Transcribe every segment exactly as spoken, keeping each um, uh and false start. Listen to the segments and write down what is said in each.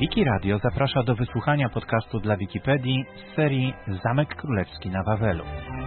Wiki Radio zaprasza do wysłuchania podcastu dla Wikipedii z serii Zamek Królewski na Wawelu.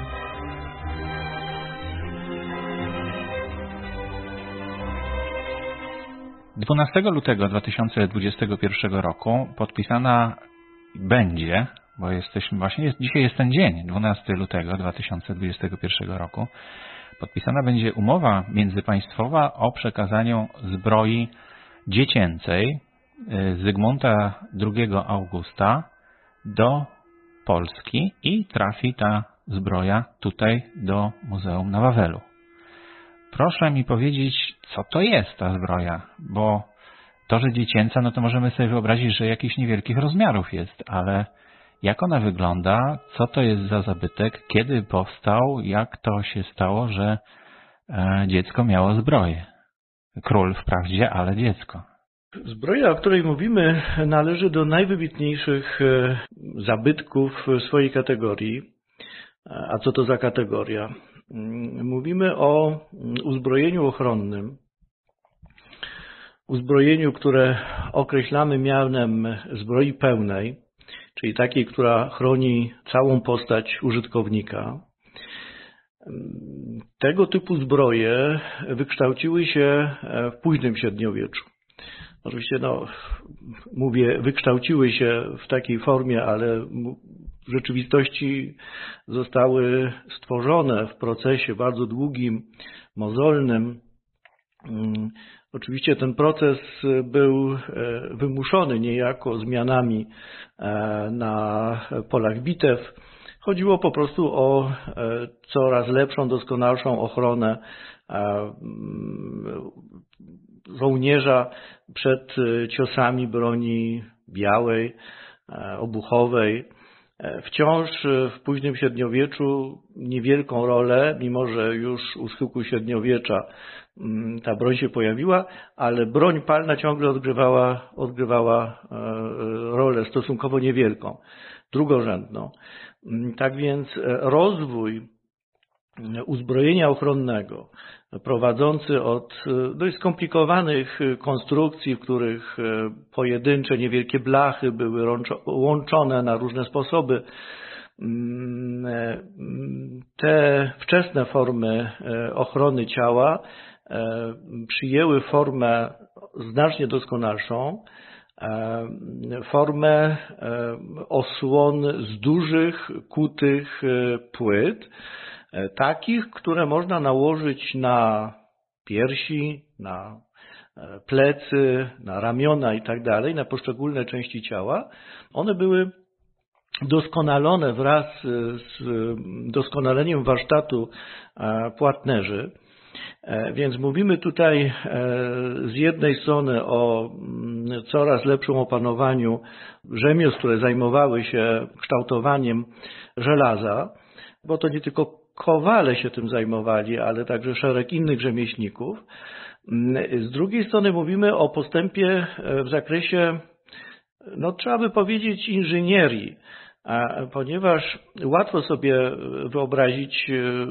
dwunastego lutego dwa tysiące dwudziestego pierwszego roku podpisana będzie, bo jesteśmy właśnie, jest, dzisiaj jest ten dzień, dwunastego lutego dwa tysiące dwudziestego pierwszego roku, podpisana będzie umowa międzypaństwowa o przekazaniu zbroi dziecięcej Zygmunta drugiego Augusta do Polski i trafi ta zbroja tutaj do Muzeum na Wawelu. Proszę mi powiedzieć, co to jest ta zbroja, bo to, że dziecięca, no to możemy sobie wyobrazić, że jakichś niewielkich rozmiarów jest, ale jak ona wygląda, co to jest za zabytek, kiedy powstał, jak to się stało, że dziecko miało zbroję. Król wprawdzie, ale dziecko. Zbroja, o której mówimy, należy do najwybitniejszych zabytków swojej kategorii. A co to za kategoria? Mówimy o uzbrojeniu ochronnym. Uzbrojeniu, które określamy mianem zbroi pełnej, czyli takiej, która chroni całą postać użytkownika. Tego typu zbroje wykształciły się w późnym średniowieczu. Oczywiście, no, mówię, wykształciły się w takiej formie, ale w rzeczywistości zostały stworzone w procesie bardzo długim, mozolnym. Oczywiście ten proces był wymuszony niejako zmianami na polach bitew. Chodziło po prostu o coraz lepszą, doskonalszą ochronę żołnierza przed ciosami broni białej, obuchowej. Wciąż w późnym średniowieczu niewielką rolę, mimo że już u schyłku średniowiecza ta broń się pojawiła, ale broń palna ciągle odgrywała, odgrywała rolę stosunkowo niewielką, drugorzędną. Tak więc rozwój uzbrojenia ochronnego, prowadzący od dość skomplikowanych konstrukcji, w których pojedyncze, niewielkie blachy były łączone na różne sposoby. Te wczesne formy ochrony ciała przyjęły formę znacznie doskonalszą, formę osłon z dużych, kutych płyt, takich, które można nałożyć na piersi, na plecy, na ramiona i tak dalej, na poszczególne części ciała. One były doskonalone wraz z doskonaleniem warsztatu płatnerzy. Więc mówimy tutaj z jednej strony o coraz lepszym opanowaniu rzemiosł, które zajmowały się kształtowaniem żelaza, bo to nie tylko kowale się tym zajmowali, ale także szereg innych rzemieślników. Z drugiej strony mówimy o postępie w zakresie, no trzeba by powiedzieć, inżynierii, ponieważ łatwo sobie wyobrazić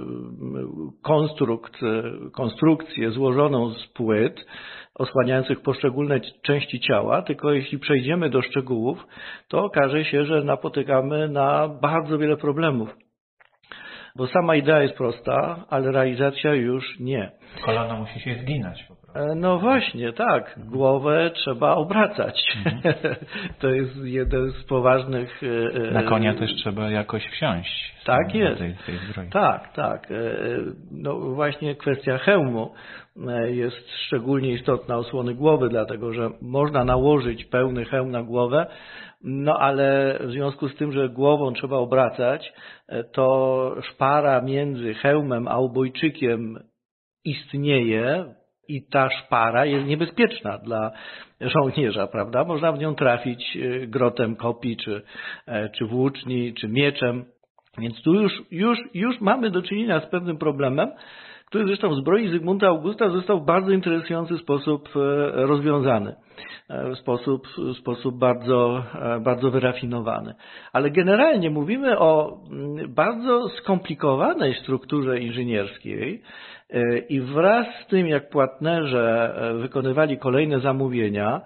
konstrukt, konstrukcję złożoną z płyt osłaniających poszczególne części ciała, tylko jeśli przejdziemy do szczegółów, to okaże się, że napotykamy na bardzo wiele problemów. Bo sama idea jest prosta, ale realizacja już nie. Kolano musi się zginać po prostu. No właśnie, tak. Mhm. Głowę trzeba obracać. Mhm. To jest jeden z poważnych... Na konia też trzeba jakoś wsiąść. Tak jest. Tej, tej zbroi. Tak, tak. No właśnie kwestia hełmu jest szczególnie istotna, osłony głowy, dlatego że można nałożyć pełny hełm na głowę, no ale w związku z tym, że głową trzeba obracać, to szpara między hełmem a obojczykiem istnieje i ta szpara jest niebezpieczna dla żołnierza, prawda? Można w nią trafić grotem kopii, czy, czy włóczni, czy mieczem. Więc tu już, już, już mamy do czynienia z pewnym problemem, który zresztą w zbroi Zygmunta Augusta został w bardzo interesujący sposób rozwiązany. W sposób, w sposób bardzo, bardzo wyrafinowany. Ale generalnie mówimy o bardzo skomplikowanej strukturze inżynierskiej, I wraz z tym, jak płatnerze wykonywali kolejne zamówienia,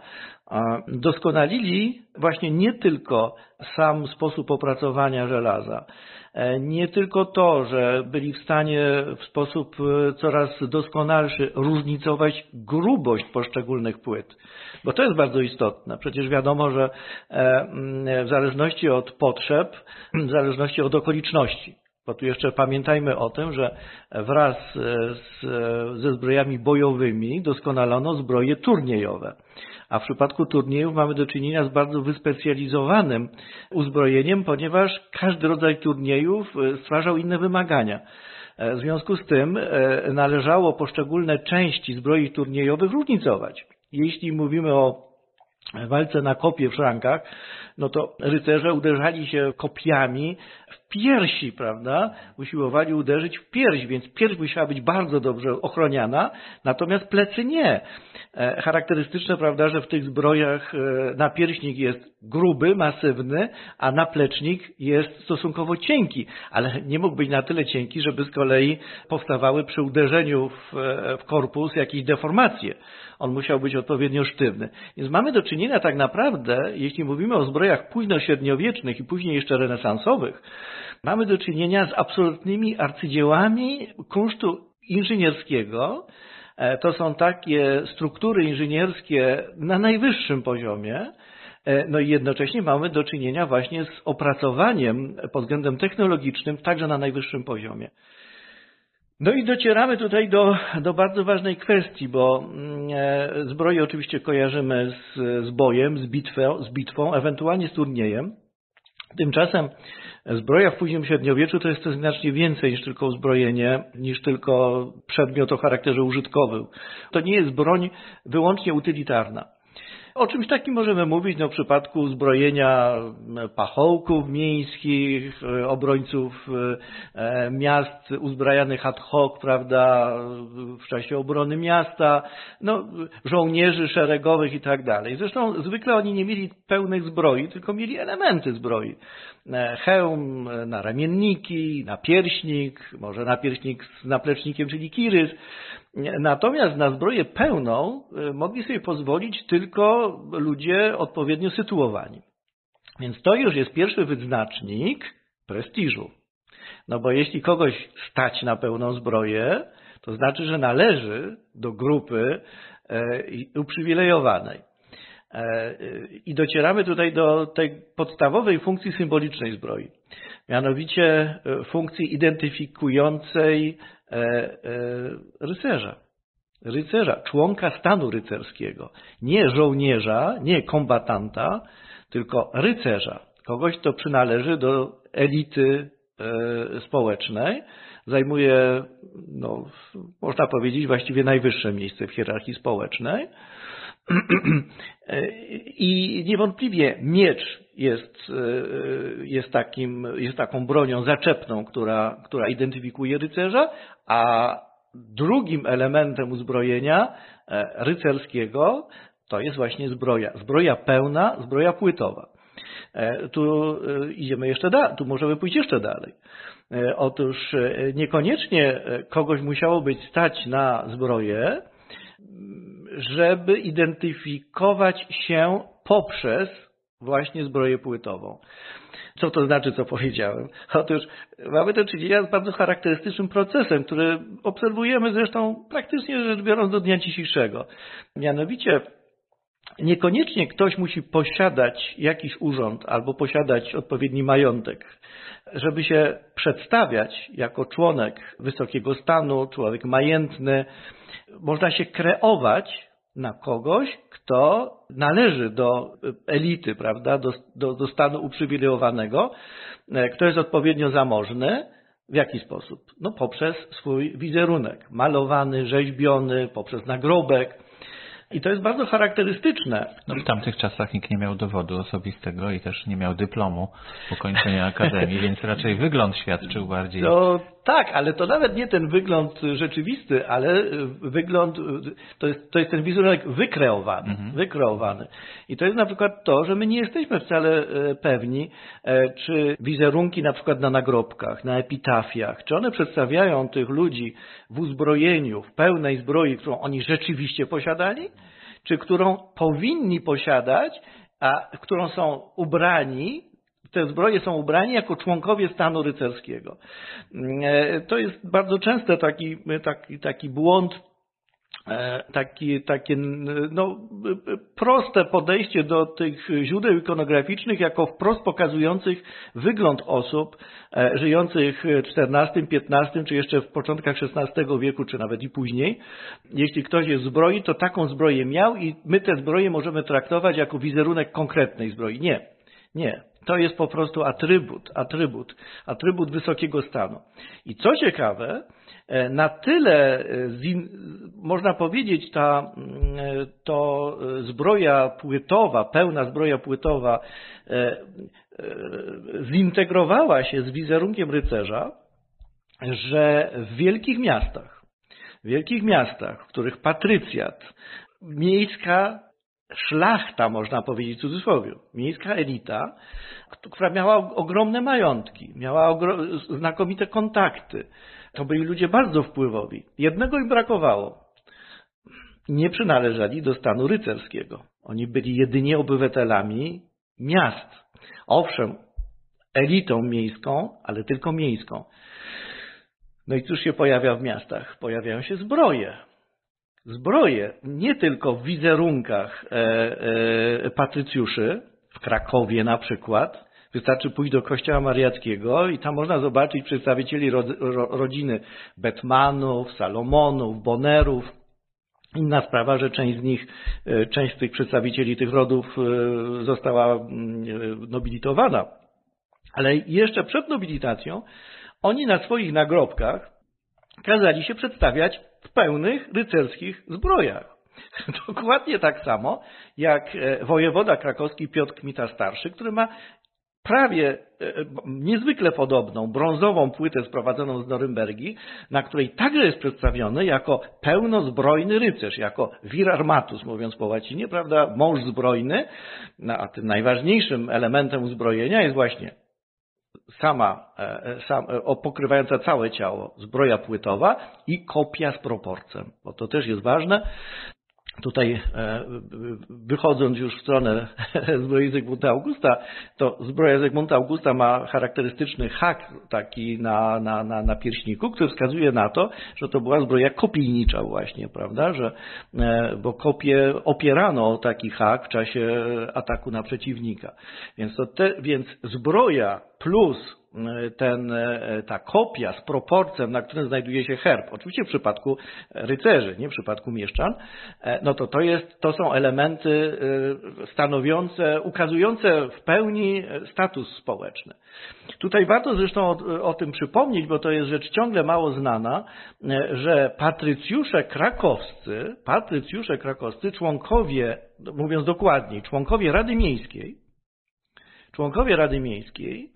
doskonalili właśnie nie tylko sam sposób opracowania żelaza, nie tylko to, że byli w stanie w sposób coraz doskonalszy różnicować grubość poszczególnych płyt, bo to jest bardzo istotne. Przecież wiadomo, że w zależności od potrzeb, w zależności od okoliczności, bo tu jeszcze pamiętajmy o tym, że wraz z, ze zbrojami bojowymi doskonalono zbroje turniejowe. A w przypadku turniejów mamy do czynienia z bardzo wyspecjalizowanym uzbrojeniem, ponieważ każdy rodzaj turniejów stwarzał inne wymagania. W związku z tym należało poszczególne części zbroi turniejowych różnicować. Jeśli mówimy o walce na kopie w szrankach, no to rycerze uderzali się kopiami w piersi, prawda? Usiłowali uderzyć w pierś, więc pierś musiała być bardzo dobrze ochroniana, natomiast plecy nie. Charakterystyczne, prawda, że w tych zbrojach napierśnik jest gruby, masywny, a naplecznik jest stosunkowo cienki, ale nie mógł być na tyle cienki, żeby z kolei powstawały przy uderzeniu w, w korpus jakieś deformacje. On musiał być odpowiednio sztywny. Więc mamy do czynienia tak naprawdę, jeśli mówimy o zbrojach późnośredniowiecznych i później jeszcze renesansowych, mamy do czynienia z absolutnymi arcydziełami kunsztu inżynierskiego. To są takie struktury inżynierskie na najwyższym poziomie, no i jednocześnie mamy do czynienia właśnie z opracowaniem pod względem technologicznym także na najwyższym poziomie. No i docieramy tutaj do, do bardzo ważnej kwestii, bo zbroję oczywiście kojarzymy z, z bojem, z bitwą, z bitwą, ewentualnie z turniejem. Tymczasem zbroja w późnym średniowieczu to jest coś znacznie więcej niż tylko uzbrojenie, niż tylko przedmiot o charakterze użytkowym. To nie jest broń wyłącznie utylitarna. O czymś takim możemy mówić no, w przypadku uzbrojenia pachołków miejskich, obrońców miast uzbrajanych ad hoc, prawda, w czasie obrony miasta, no, żołnierzy szeregowych i tak dalej. Zresztą zwykle oni nie mieli pełnych zbroi, tylko mieli elementy zbroi. Hełm, naramienniki, napierśnik, może napierśnik z naplecznikiem, czyli kirys. Natomiast na zbroję pełną mogli sobie pozwolić tylko ludzie odpowiednio sytuowani. Więc to już jest pierwszy wyznacznik prestiżu. No bo jeśli kogoś stać na pełną zbroję, to znaczy, że należy do grupy uprzywilejowanej. I docieramy tutaj do tej podstawowej funkcji symbolicznej zbroi. Mianowicie funkcji identyfikującej rycerza. Rycerza, członka stanu rycerskiego. Nie żołnierza, nie kombatanta, tylko rycerza. Kogoś, kto przynależy do elity społecznej. Zajmuje, no, można powiedzieć, właściwie najwyższe miejsce w hierarchii społecznej. I niewątpliwie miecz jest, jest, takim, jest taką bronią zaczepną, która, która identyfikuje rycerza, a drugim elementem uzbrojenia rycerskiego to jest właśnie zbroja. Zbroja pełna, zbroja płytowa. Tu idziemy jeszcze dalej, tu możemy pójść jeszcze dalej. Otóż niekoniecznie kogoś musiało być stać na zbroję, żeby identyfikować się poprzez właśnie zbroję płytową. Co to znaczy, co powiedziałem? Otóż mamy do czynienia z bardzo charakterystycznym procesem, który obserwujemy zresztą praktycznie rzecz biorąc do dnia dzisiejszego. Mianowicie niekoniecznie ktoś musi posiadać jakiś urząd albo posiadać odpowiedni majątek, żeby się przedstawiać jako członek wysokiego stanu, człowiek majętny. Można się kreować na kogoś, kto należy do elity, prawda, do, do, do stanu uprzywilejowanego, kto jest odpowiednio zamożny. W jaki sposób? No poprzez swój wizerunek, malowany, rzeźbiony, poprzez nagrobek. I to jest bardzo charakterystyczne. No w tamtych czasach nikt nie miał dowodu osobistego i też nie miał dyplomu ukończenia akademii, więc raczej wygląd świadczył bardziej. No tak, ale to nawet nie ten wygląd rzeczywisty, ale wygląd, to jest, to jest ten wizerunek wykreowany, mhm. wykreowany. I to jest na przykład to, że my nie jesteśmy wcale pewni, czy wizerunki na przykład na nagrobkach, na epitafiach, czy one przedstawiają tych ludzi w uzbrojeniu, w pełnej zbroi, którą oni rzeczywiście posiadali, czy którą powinni posiadać, a którą są ubrani, te zbroje są ubrani jako członkowie stanu rycerskiego. To jest bardzo często taki, taki, taki błąd, taki, takie no, proste podejście do tych źródeł ikonograficznych jako wprost pokazujących wygląd osób żyjących w czternastym, piętnastym czy jeszcze w początkach szesnastego wieku, czy nawet i później. Jeśli ktoś jest w zbroi, to taką zbroję miał i my te zbroje możemy traktować jako wizerunek konkretnej zbroi. Nie, nie. To jest po prostu atrybut, atrybut, atrybut wysokiego stanu. I co ciekawe, na tyle, można powiedzieć, ta to zbroja płytowa, pełna zbroja płytowa zintegrowała się z wizerunkiem rycerza, że w wielkich miastach, w wielkich miastach, w których patrycjat, miejska szlachta, można powiedzieć w cudzysłowie, miejska elita, która miała ogromne majątki, miała ogro- znakomite kontakty. To byli ludzie bardzo wpływowi. Jednego im brakowało. Nie przynależeli do stanu rycerskiego. Oni byli jedynie obywatelami miast. Owszem, elitą miejską, ale tylko miejską. No i cóż się pojawia w miastach? Pojawiają się zbroje. Zbroje nie tylko w wizerunkach e, e, patrycjuszy, w Krakowie na przykład. Wystarczy pójść do kościoła mariackiego i tam można zobaczyć przedstawicieli ro, ro, rodziny Bettmanów, Salomonów, Bonnerów. Inna sprawa, że część z nich, część z tych przedstawicieli tych rodów została nobilitowana. Ale jeszcze przed nobilitacją oni na swoich nagrobkach kazali się przedstawiać w pełnych rycerskich zbrojach. Dokładnie tak samo jak wojewoda krakowski Piotr Kmita Starszy, który ma prawie niezwykle podobną brązową płytę sprowadzoną z Norymbergi, na której także jest przedstawiony jako pełnozbrojny rycerz, jako vir armatus, mówiąc po łacinie, prawda, mąż zbrojny, no, a tym najważniejszym elementem uzbrojenia jest właśnie sama, sam, pokrywająca całe ciało zbroja płytowa i kopia z proporcem, bo to też jest ważne. Tutaj wychodząc już w stronę zbroi Zygmunta Augusta, to zbroja Zygmunta Augusta ma charakterystyczny hak taki na, na, na, na pierśniku, który wskazuje na to, że to była zbroja kopijnicza właśnie, prawda, że, bo kopie opierano o taki hak w czasie ataku na przeciwnika. Więc, to te, więc zbroja plus ten, ta kopia z proporcem, na którym znajduje się herb, oczywiście w przypadku rycerzy, nie w przypadku mieszczan, no to to jest, to są elementy stanowiące, ukazujące w pełni status społeczny. Tutaj warto zresztą o, o tym przypomnieć, bo to jest rzecz ciągle mało znana, że patrycjusze krakowscy, patrycjusze krakowscy, członkowie, mówiąc dokładniej, członkowie Rady Miejskiej, członkowie Rady Miejskiej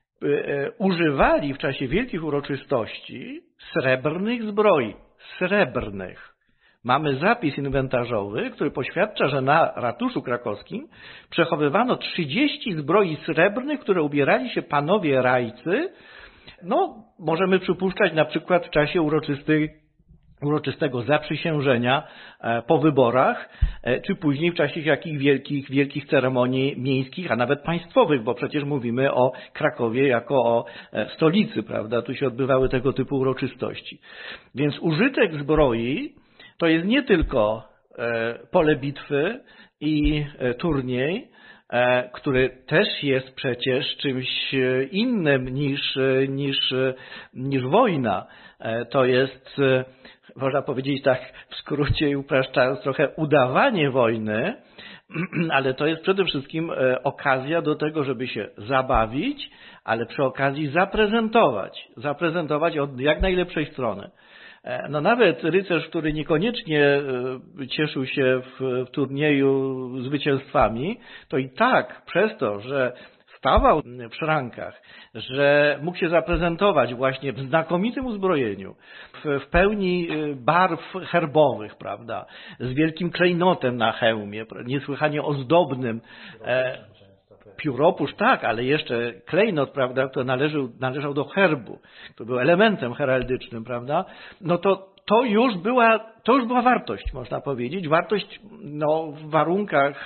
używali w czasie wielkich uroczystości srebrnych zbroi. Srebrnych. Mamy zapis inwentarzowy, który poświadcza, że na ratuszu krakowskim przechowywano trzydzieści zbroi srebrnych, które ubierali się panowie rajcy. No, możemy przypuszczać na przykład w czasie uroczystych uroczystego zaprzysiężenia po wyborach, czy później w czasie jakich wielkich, wielkich ceremonii miejskich, a nawet państwowych, bo przecież mówimy o Krakowie jako o stolicy, prawda? Tu się odbywały tego typu uroczystości. Więc użytek zbroi to jest nie tylko pole bitwy i turniej, który też jest przecież czymś innym niż, niż, niż wojna. To jest, można powiedzieć tak w skrócie i upraszczając trochę, udawanie wojny, ale to jest przede wszystkim okazja do tego, żeby się zabawić, ale przy okazji zaprezentować, zaprezentować od jak najlepszej strony. No nawet rycerz, który niekoniecznie cieszył się w, w turnieju zwycięstwami, to i tak przez to, że stawał w szrankach, że mógł się zaprezentować właśnie w znakomitym uzbrojeniu, w, w pełni barw herbowych, prawda, z wielkim klejnotem na hełmie, niesłychanie ozdobnym, e, pióropusz, tak, ale jeszcze klejnot, prawda, który należał, należał do herbu, to był elementem heraldycznym, prawda, no to to już była, to już była wartość, można powiedzieć, wartość no, w warunkach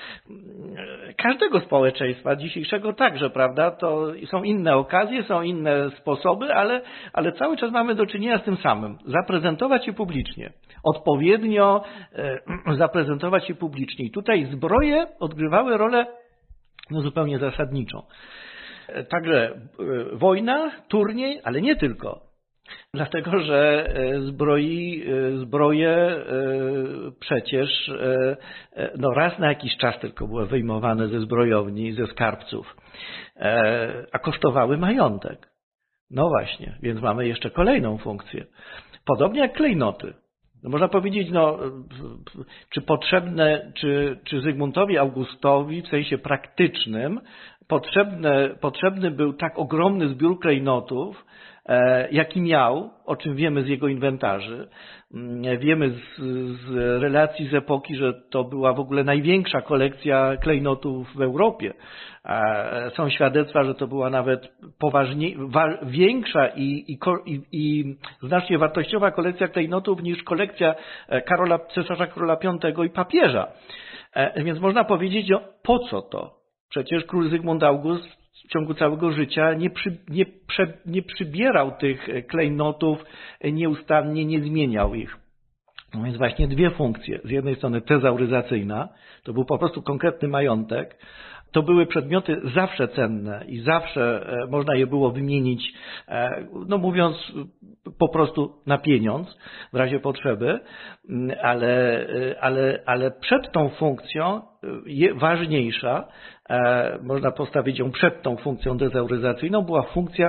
każdego społeczeństwa dzisiejszego także, prawda, to są inne okazje, są inne sposoby, ale, ale cały czas mamy do czynienia z tym samym, zaprezentować się publicznie, odpowiednio e, zaprezentować się publicznie i tutaj zbroje odgrywały rolę no, zupełnie zasadniczą. Także e, wojna, turniej, ale nie tylko. Dlatego, że zbroi, zbroje przecież no raz na jakiś czas tylko były wyjmowane ze zbrojowni, ze skarbców, a kosztowały majątek. No właśnie, więc mamy jeszcze kolejną funkcję. Podobnie jak klejnoty. No można powiedzieć, no, czy potrzebne, czy, czy Zygmuntowi Augustowi w sensie praktycznym potrzebne, potrzebny był tak ogromny zbiór klejnotów, jaki miał, o czym wiemy z jego inwentarzy. Wiemy z, z relacji z epoki, że to była w ogóle największa kolekcja klejnotów w Europie. Są świadectwa, że to była nawet poważniej, wa, większa i, i, i, i znacznie wartościowa kolekcja klejnotów niż kolekcja Karola, cesarza Karola Piątego i papieża. Więc można powiedzieć, no, po co to? Przecież król Zygmunt August w ciągu całego życia nie, przy, nie, prze, nie przybierał tych klejnotów nieustannie, nie zmieniał ich. No więc właśnie dwie funkcje. Z jednej strony tezauryzacyjna, to był po prostu konkretny majątek. To były przedmioty zawsze cenne i zawsze można je było wymienić, no mówiąc po prostu na pieniądz w razie potrzeby, ale, ale, ale przed tą funkcją ważniejsza, można postawić ją przed tą funkcją dezauryzacyjną, była funkcja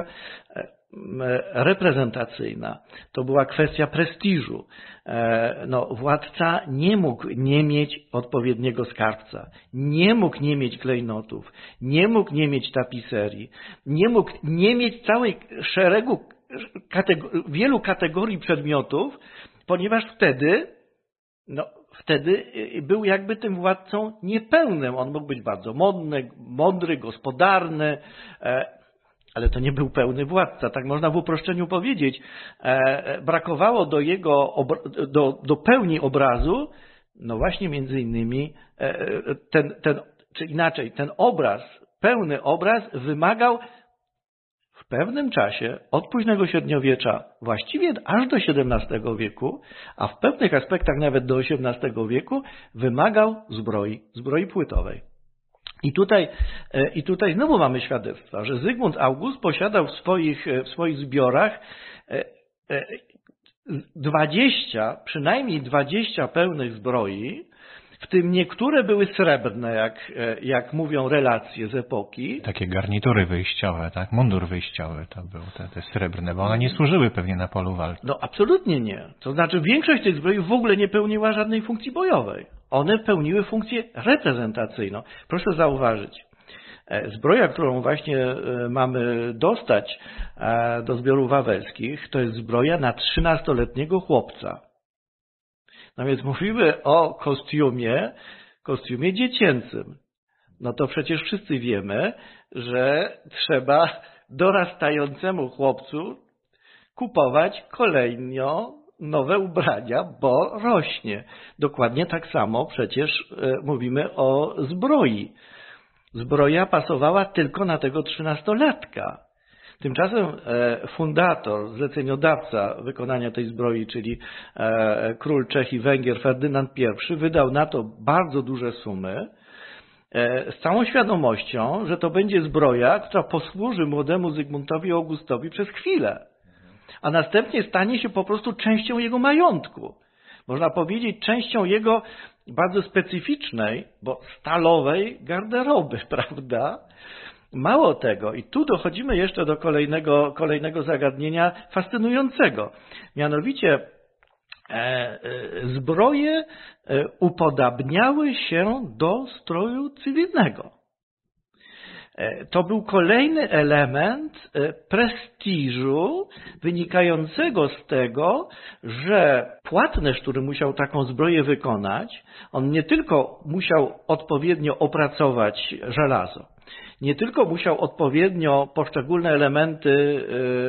reprezentacyjna. To była kwestia prestiżu. No, władca nie mógł nie mieć odpowiedniego skarbca, nie mógł nie mieć klejnotów, nie mógł nie mieć tapiserii, nie mógł nie mieć całej szeregu, kategor- wielu kategorii przedmiotów, ponieważ wtedy, no, wtedy był jakby tym władcą niepełnym. On mógł być bardzo modny, mądry, gospodarny, ale to nie był pełny władca, tak można w uproszczeniu powiedzieć. Brakowało do jego, do, do pełni obrazu, no właśnie między innymi ten, ten, czy inaczej, ten obraz, pełny obraz wymagał w pewnym czasie, od późnego średniowiecza, właściwie aż do siedemnastego wieku, a w pewnych aspektach nawet do osiemnastego wieku, wymagał zbroi, zbroi płytowej. I tutaj, I tutaj znowu mamy świadectwa, że Zygmunt August posiadał w swoich, w swoich zbiorach dwadzieścia, przynajmniej dwadzieścia pełnych zbroi, w tym niektóre były srebrne, jak, jak mówią relacje z epoki. Takie garnitury wyjściowe, tak? Mundur wyjściowy to był, te, te srebrne, bo one nie służyły pewnie na polu walki. No absolutnie nie. To znaczy większość tych zbroi w ogóle nie pełniła żadnej funkcji bojowej. One pełniły funkcję reprezentacyjną. Proszę zauważyć, zbroja, którą właśnie mamy dostać do zbiorów wawelskich, to jest zbroja na trzynastoletniego chłopca. No więc mówimy o kostiumie, kostiumie dziecięcym. No to przecież wszyscy wiemy, że trzeba dorastającemu chłopcu kupować kolejno nowe ubrania, bo rośnie. Dokładnie tak samo przecież mówimy o zbroi. Zbroja pasowała tylko na tego trzynastolatka. Tymczasem fundator, zleceniodawca wykonania tej zbroi, czyli król Czech i Węgier Ferdynand Pierwszy, wydał na to bardzo duże sumy, z całą świadomością, że to będzie zbroja, która posłuży młodemu Zygmuntowi Augustowi przez chwilę, a następnie stanie się po prostu częścią jego majątku. Można powiedzieć częścią jego bardzo specyficznej, bo stalowej garderoby, prawda? Mało tego, i tu dochodzimy jeszcze do kolejnego, kolejnego zagadnienia fascynującego. Mianowicie e, e, zbroje e, upodabniały się do stroju cywilnego. To był kolejny element prestiżu wynikającego z tego, że płatnerz, który musiał taką zbroję wykonać, on nie tylko musiał odpowiednio opracować żelazo, nie tylko musiał odpowiednio poszczególne elementy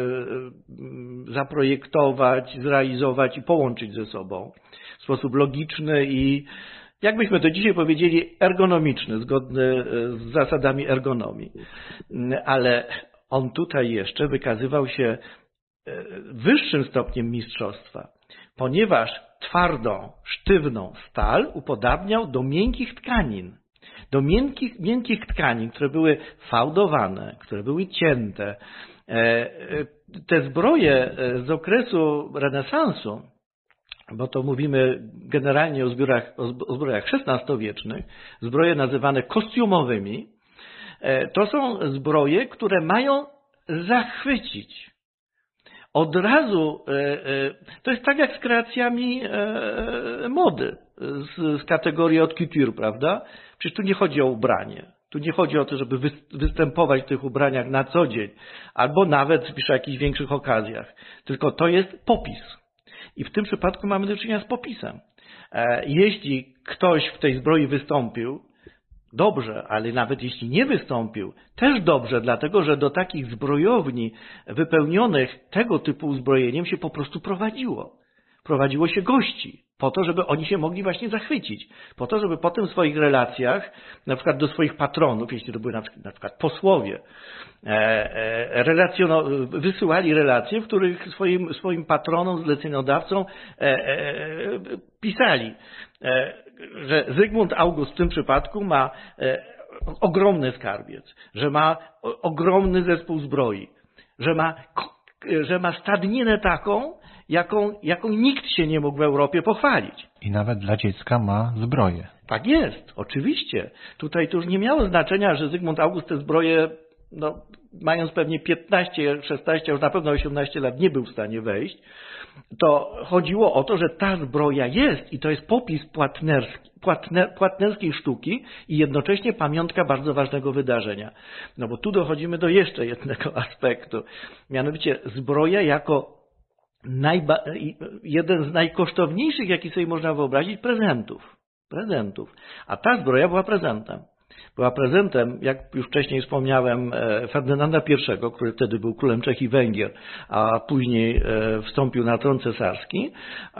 zaprojektować, zrealizować i połączyć ze sobą w sposób logiczny i, jakbyśmy to dzisiaj powiedzieli, ergonomiczny, zgodny z zasadami ergonomii. Ale on tutaj jeszcze wykazywał się wyższym stopniem mistrzostwa, ponieważ twardą, sztywną stal upodabniał do miękkich tkanin. Do miękkich, miękkich tkanin, które były fałdowane, które były cięte. Te zbroje z okresu renesansu, bo to mówimy generalnie o zbrojach, o zbrojach szesnastowiecznych, zbroje nazywane kostiumowymi, to są zbroje, które mają zachwycić. Od razu, to jest tak jak z kreacjami mody, z, z kategorii haute couture, prawda? Przecież tu nie chodzi o ubranie. Tu nie chodzi o to, żeby występować w tych ubraniach na co dzień, albo nawet przy jakichś większych okazjach. Tylko to jest popis. I w tym przypadku mamy do czynienia z popisem. Jeśli ktoś w tej zbroi wystąpił, dobrze, ale nawet jeśli nie wystąpił, też dobrze, dlatego że do takich zbrojowni wypełnionych tego typu uzbrojeniem się po prostu prowadziło. Prowadziło się gości, po to, żeby oni się mogli właśnie zachwycić. Po to, żeby potem w swoich relacjach, na przykład do swoich patronów, jeśli to były na przykład, na przykład posłowie, e, e, wysyłali relacje, w których swoim, swoim patronom, zleceniodawcom e, e, pisali, e, że Zygmunt August w tym przypadku ma e, ogromny skarbiec, że ma o, ogromny zespół zbroi, że ma, że ma stadninę taką, Jaką, jaką nikt się nie mógł w Europie pochwalić. I nawet dla dziecka ma zbroję. Tak jest, oczywiście. Tutaj to już nie miało znaczenia, że Zygmunt August te zbroje, no, mając pewnie piętnaście, szesnaście, już na pewno osiemnaście lat nie był w stanie wejść. To chodziło o to, że ta zbroja jest i to jest popis płatnerski, płatner, płatnerskiej sztuki i jednocześnie pamiątka bardzo ważnego wydarzenia. No bo tu dochodzimy do jeszcze jednego aspektu. Mianowicie zbroja jako Najba, jeden z najkosztowniejszych, jaki sobie można wyobrazić, prezentów. Prezentów. A ta zbroja była prezentem. Była prezentem, jak już wcześniej wspomniałem, Ferdynanda pierwszego, który wtedy był królem Czech i Węgier, a później wstąpił na tron cesarski.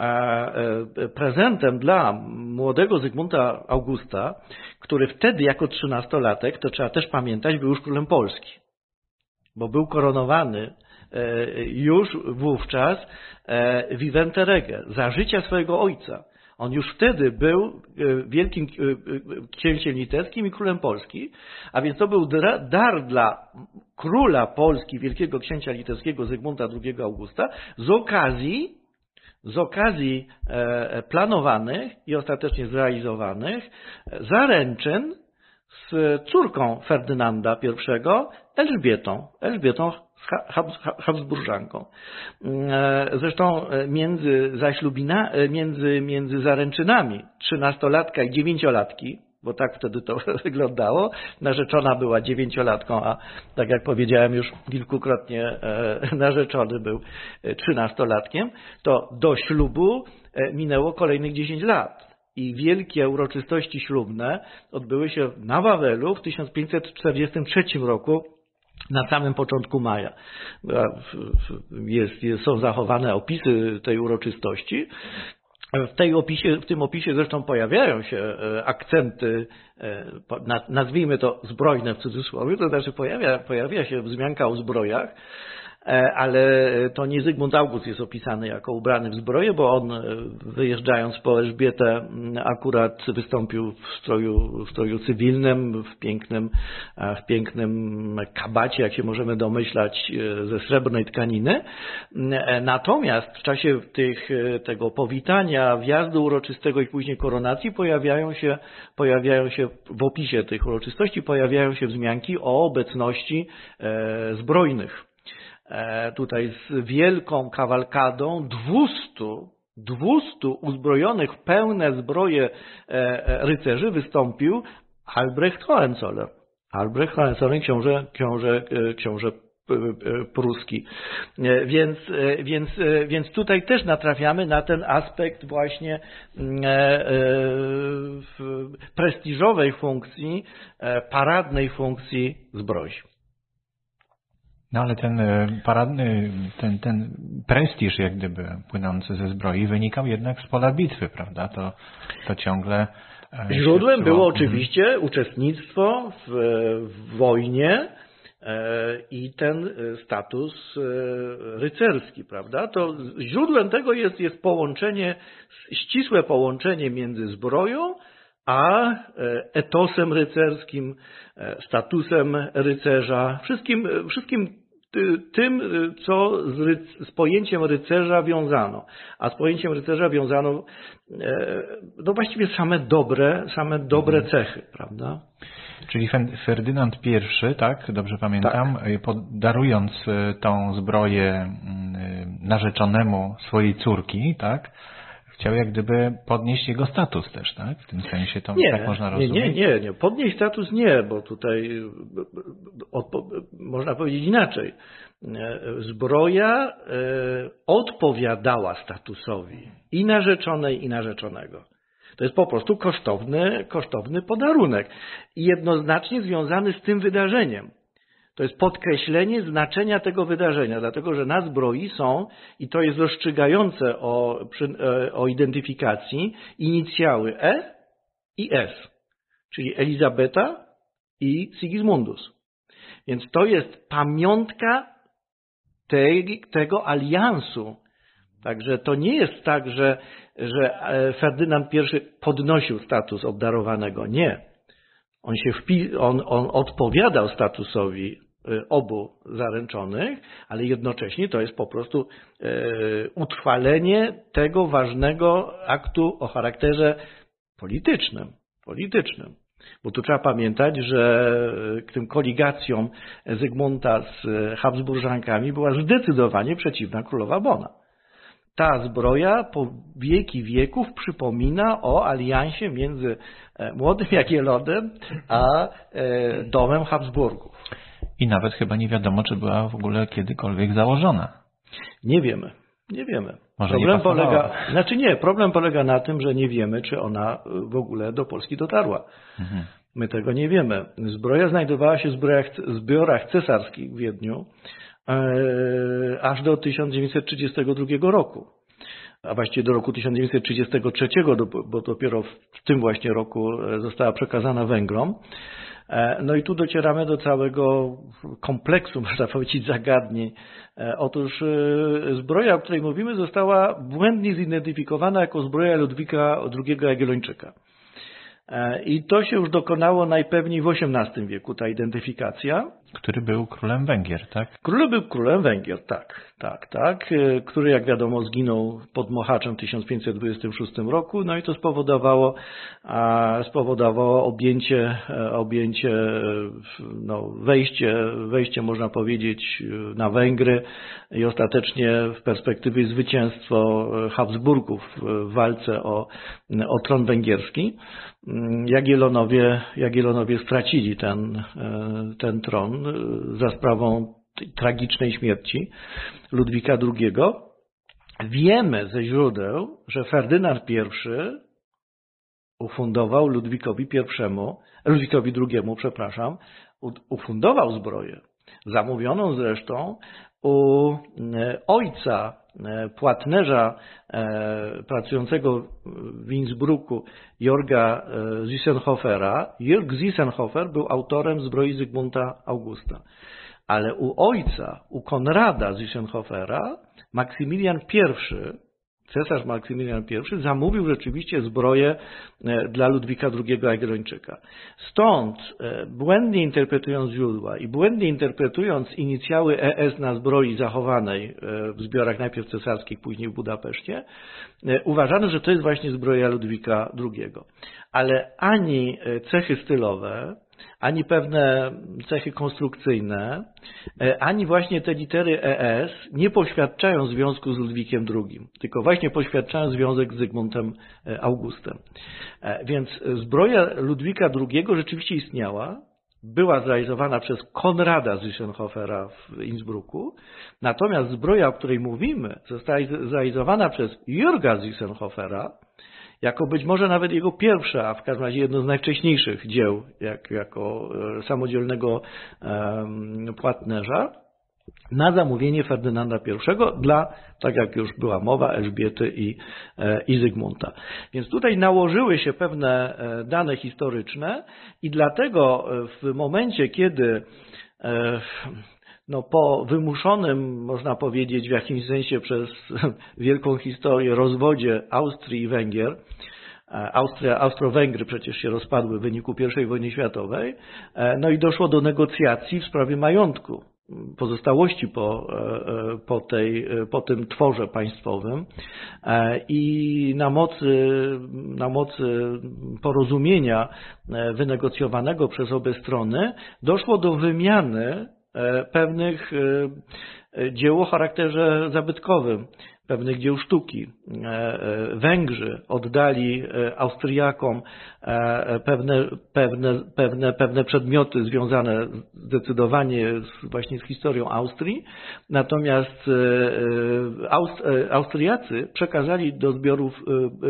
Prezentem dla młodego Zygmunta Augusta, który wtedy jako trzynastolatek, to trzeba też pamiętać, był już królem Polski. Bo był koronowany już wówczas vivente rege, za życia swojego ojca. On już wtedy był wielkim księciem litewskim i królem Polski, a więc to był dar dla króla Polski, wielkiego księcia litewskiego Zygmunta drugiego Augusta z okazji, z okazji planowanych i ostatecznie zrealizowanych zaręczyn z córką Ferdynanda pierwszego, Elżbietą, Elżbietą Habsburżanką. Zresztą między zaślubina, między, między zaręczynami trzynastolatka i dziewięciolatki, bo tak wtedy to wyglądało, narzeczona była dziewięciolatką, a tak jak powiedziałem już kilkukrotnie narzeczony był trzynastolatkiem, to do ślubu minęło kolejnych dziesięć lat. I wielkie uroczystości ślubne odbyły się na Wawelu w tysiąc pięćset czterdziestym trzecim roku, na samym początku maja. Jest, jest, są zachowane opisy tej uroczystości. W, tej opisie, w tym opisie zresztą pojawiają się akcenty, nazwijmy to zbrojne w cudzysłowie, to znaczy pojawia, pojawia się wzmianka o zbrojach, ale to nie Zygmunt August jest opisany jako ubrany w zbroję, bo on, wyjeżdżając po Elżbietę, akurat wystąpił w stroju, w stroju cywilnym, w pięknym, w pięknym kabacie, jak się możemy domyślać, ze srebrnej tkaniny. Natomiast w czasie tych, tego powitania, wjazdu uroczystego i później koronacji pojawiają się, pojawiają się w opisie tych uroczystości pojawiają się wzmianki o obecności zbrojnych. Tutaj z wielką kawalkadą dwustu, dwustu uzbrojonych w pełne zbroje rycerzy wystąpił Albrecht Hohenzoller. Albrecht Hohenzollern, książę, książę, książę pruski. Więc, więc, więc tutaj też natrafiamy na ten aspekt właśnie prestiżowej funkcji, paradnej funkcji zbroi. No ale ten paradny, ten, ten prestiż jak gdyby płynący ze zbroi wynikał jednak z pola bitwy, prawda? To, to ciągle... Źródłem było oczywiście uczestnictwo w, w wojnie i ten status rycerski, prawda? To źródłem tego jest, jest połączenie, ścisłe połączenie między zbroją a etosem rycerskim, statusem rycerza, wszystkim, wszystkim tym, co z, ryc- z pojęciem rycerza wiązano. A z pojęciem rycerza wiązano no właściwie same dobre, same dobre cechy, prawda? Czyli Ferdynand I, tak, dobrze pamiętam, tak. Darując tą zbroję narzeczonemu swojej córki, tak, chciał jak gdyby podnieść jego status też, tak? W tym sensie to nie, tak można rozumieć? Nie, nie, nie, nie. Podnieść status nie, bo tutaj odpo- można powiedzieć inaczej. Zbroja odpowiadała statusowi i narzeczonej, i narzeczonego. To jest po prostu kosztowny, kosztowny podarunek i jednoznacznie związany z tym wydarzeniem. To jest podkreślenie znaczenia tego wydarzenia, dlatego że na zbroi są, i to jest rozstrzygające o, o identyfikacji, inicjały E i S, czyli Elizabeta i Sigismundus. Więc to jest pamiątka tej, tego aliansu. Także to nie jest tak, że, że Ferdynand I podnosił status obdarowanego. Nie. On, się wpi- on, on odpowiadał statusowi obu zaręczonych, ale jednocześnie to jest po prostu e, utrwalenie tego ważnego aktu o charakterze politycznym. politycznym. Bo tu trzeba pamiętać, że tym koligacjom Zygmunta z Habsburżankami była zdecydowanie przeciwna królowa Bona. Ta zbroja po wieki wieków przypomina o aliansie między młodym Jagiellonem a domem Habsburgów. I nawet chyba nie wiadomo, czy była w ogóle kiedykolwiek założona. Nie wiemy. Nie wiemy. Może problem nie polega, znaczy nie, problem polega na tym, że nie wiemy, czy ona w ogóle do Polski dotarła. Mhm. My tego nie wiemy. Zbroja znajdowała się w zbrojach, zbiorach cesarskich w Wiedniu e, aż do tysiąc dziewięćset trzydziestego drugiego roku. A właściwie do roku tysiąc dziewięćset trzydziestego trzeciego, bo dopiero w tym właśnie roku została przekazana Węgrom. No i tu docieramy do całego kompleksu, można powiedzieć, zagadnień. Otóż zbroja, o której mówimy, została błędnie zidentyfikowana jako zbroja Ludwika drugiego Jagiellończyka. I to się już dokonało najpewniej w osiemnastym wieku, ta identyfikacja. Który był królem Węgier, tak? Król był królem Węgier, tak, tak, tak. Który, jak wiadomo, zginął pod Mohaczem w tysiąc pięćset dwudziestym szóstym roku. No i to spowodowało, spowodowało objęcie, objęcie no, wejście, wejście, można powiedzieć, na Węgry i ostatecznie w perspektywie zwycięstwo Habsburgów w walce o, o tron węgierski. Jagiellonowie, Jagiellonowie stracili ten, ten tron za sprawą tragicznej śmierci Ludwika drugiego. Wiemy ze źródeł, że Ferdynand I ufundował Ludwikowi pierwszemu, Ludwikowi drugiemu, przepraszam, ufundował zbroję, zamówioną zresztą u ojca płatnerza pracującego w Innsbrucku, Jorga Ziesenhofera. Jörg Ziesenhofer był autorem zbroi Zygmunta Augusta. Ale u ojca, u Konrada Ziesenhofera, Maksymilian I, cesarz Maksymilian I zamówił rzeczywiście zbroję dla Ludwika drugiego Jagiellończyka. Stąd, błędnie interpretując źródła i błędnie interpretując inicjały E S na zbroi zachowanej w zbiorach najpierw cesarskich, później w Budapeszcie, uważano, że to jest właśnie zbroja Ludwika drugiego. Ale ani cechy stylowe, ani pewne cechy konstrukcyjne, ani właśnie te litery E S nie poświadczają związku z Ludwikiem drugim, tylko właśnie poświadczają związek z Zygmuntem Augustem. Więc zbroja Ludwika drugiego rzeczywiście istniała była zrealizowana przez Konrada Zichenhofera w Innsbrucku, natomiast zbroja, o której mówimy, została zrealizowana przez Jürga Zichenhofera, jako być może nawet jego pierwsza, a w każdym razie jedno z najwcześniejszych dzieł, jak, jako samodzielnego um, płatnerza, na zamówienie Ferdynanda I dla, tak jak już była mowa, Elżbiety i, i Zygmunta. Więc tutaj nałożyły się pewne dane historyczne i dlatego w momencie, kiedy no, po wymuszonym, można powiedzieć w jakimś sensie przez wielką historię, rozwodzie Austrii i Węgier, Austria, Austro-Węgry przecież się rozpadły w wyniku pierwszej wojny światowej, no i doszło do negocjacji w sprawie majątku, pozostałości po, po, tej, po tym tworze państwowym i na mocy, na mocy porozumienia wynegocjowanego przez obie strony doszło do wymiany pewnych dzieł o charakterze zabytkowym, pewnych dzieł sztuki. Węgrzy oddali Austriakom pewne, pewne, pewne, pewne przedmioty związane zdecydowanie z, właśnie z historią Austrii, natomiast Austriacy przekazali do zbiorów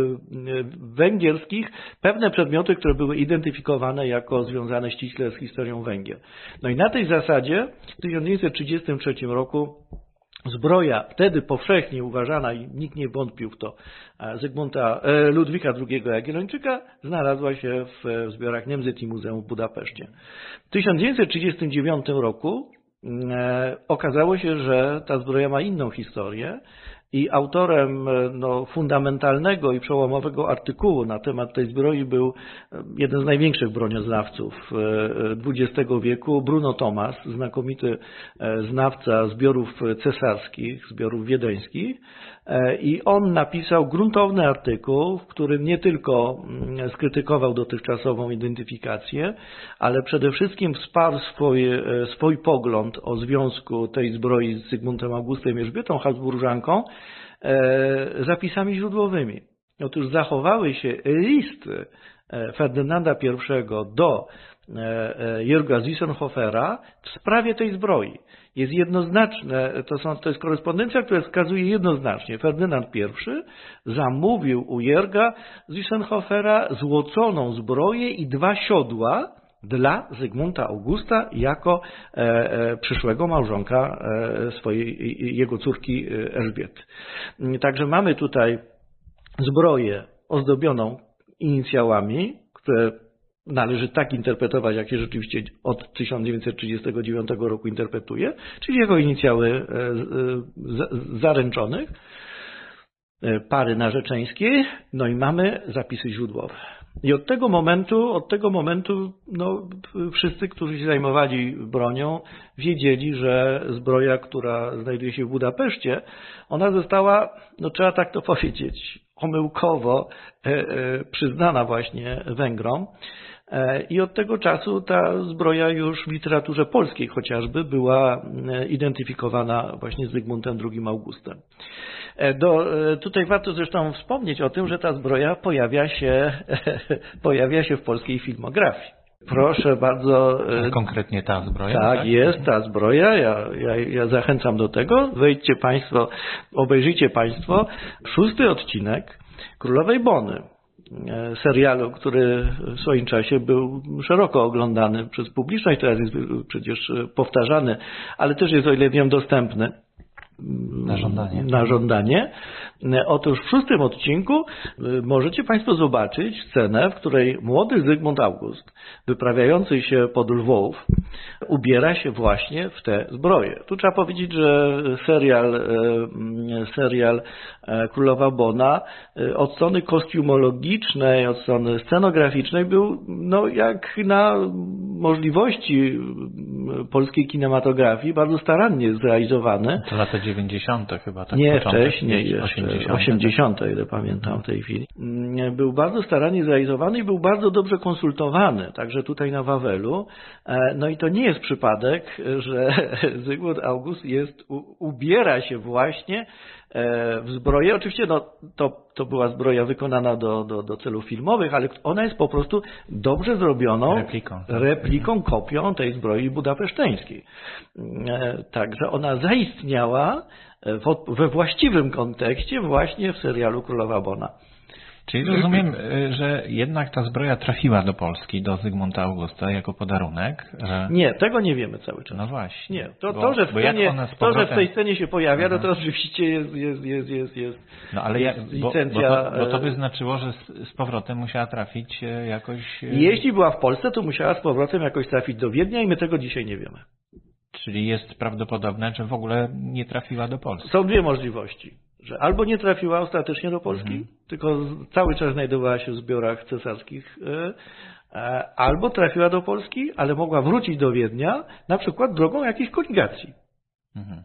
węgierskich pewne przedmioty, które były identyfikowane jako związane ściśle z historią Węgier. No i na tej zasadzie w tysiąc dziewięćset trzydziestym trzecim roku zbroja, wtedy powszechnie uważana i nikt nie wątpił w to, Zygmunta, Ludwika drugiego Jagiellończyka, znalazła się w zbiorach Nemzeti Muzeum w Budapeszcie. W tysiąc dziewięćset trzydziestym dziewiątym roku okazało się, że ta zbroja ma inną historię i autorem no, fundamentalnego i przełomowego artykułu na temat tej zbroi był jeden z największych broniaznawców dwudziestego wieku, Bruno Thomas, znakomity znawca zbiorów cesarskich, zbiorów wiedeńskich. I on napisał gruntowny artykuł, w którym nie tylko skrytykował dotychczasową identyfikację, ale przede wszystkim wsparł swój, swój pogląd o związku tej zbroi z Zygmuntem Augustem i Elżbietą Habsburżanką zapisami źródłowymi. Otóż zachowały się listy Ferdynanda I do Jürga Zichenhofera w sprawie tej zbroi. Jest jednoznaczne, to, są, to jest korespondencja, która wskazuje jednoznacznie. Ferdynand I zamówił u Jürga Zichenhofera złoconą zbroję i dwa siodła dla Zygmunta Augusta jako e, e, przyszłego małżonka e, swojej, jego córki Elżbiety. Także mamy tutaj zbroję ozdobioną inicjałami, które należy tak interpretować, jak się rzeczywiście od tysiąc dziewięćset trzydziestego dziewiątego roku interpretuje, czyli jego inicjały zaręczonych, pary narzeczeńskiej, no i mamy zapisy źródłowe. I od tego momentu, od tego momentu no, wszyscy, którzy się zajmowali bronią, wiedzieli, że zbroja, która znajduje się w Budapeszcie, ona została, no trzeba tak to powiedzieć, omyłkowo e, e, przyznana właśnie Węgrom. I od tego czasu ta zbroja już w literaturze polskiej chociażby była identyfikowana właśnie z Zygmuntem drugim Augustem. Do, tutaj warto zresztą wspomnieć o tym, że ta zbroja pojawia się, pojawia się w polskiej filmografii. Proszę bardzo. Konkretnie ta zbroja? Tak, tak? Jest ta zbroja. Ja, ja, ja zachęcam do tego. Wejdźcie Państwo, obejrzyjcie Państwo szósty odcinek Królowej Bony. Serialu, który w swoim czasie był szeroko oglądany przez publiczność, teraz jest przecież powtarzany, ale też jest, o ile wiem, dostępny na żądanie. Na żądanie. Otóż w szóstym odcinku możecie Państwo zobaczyć scenę, w której młody Zygmunt August, wyprawiający się pod Lwów, ubiera się właśnie w te zbroje. Tu trzeba powiedzieć, że serial, serial Królowa Bona od strony kostiumologicznej, od strony scenograficznej był no, jak na możliwości polskiej kinematografii bardzo starannie zrealizowany. To lata dziewięćdziesiąte chyba. Tak. Nie, wcześniej jeszcze, osiemdziesiąte, ile pamiętam w tej chwili. Był bardzo starannie zrealizowany i był bardzo dobrze konsultowany, także tutaj na Wawelu. No i to nie jest przypadek, że Zygmunt August jest, ubiera się właśnie w zbroję. Oczywiście no, to, to była zbroja wykonana do, do, do celów filmowych, ale ona jest po prostu dobrze zrobioną repliką, repliką kopią tej zbroi budapeszteńskiej. Także ona zaistniała we właściwym kontekście właśnie w serialu Królowa Bona. Czyli rozumiem, że jednak ta zbroja trafiła do Polski, do Zygmunta Augusta jako podarunek. Że... Nie, tego nie wiemy cały czas. No właśnie. Nie, to, bo, to, że, w scenie, powrotem... to że w tej scenie się pojawia, mhm. no to oczywiście jest, jest, jest, jest, jest No ale ja, jest bo, licencja... Bo to, bo to by znaczyło, że z, z powrotem musiała trafić jakoś... Jeśli była w Polsce, to musiała z powrotem jakoś trafić do Wiednia i my tego dzisiaj nie wiemy. Czyli jest prawdopodobne, że w ogóle nie trafiła do Polski. Są dwie możliwości. Że albo nie trafiła ostatecznie do Polski, mhm. tylko cały czas znajdowała się w zbiorach cesarskich, albo trafiła do Polski, ale mogła wrócić do Wiednia, na przykład drogą jakiejś koligacji. Mhm.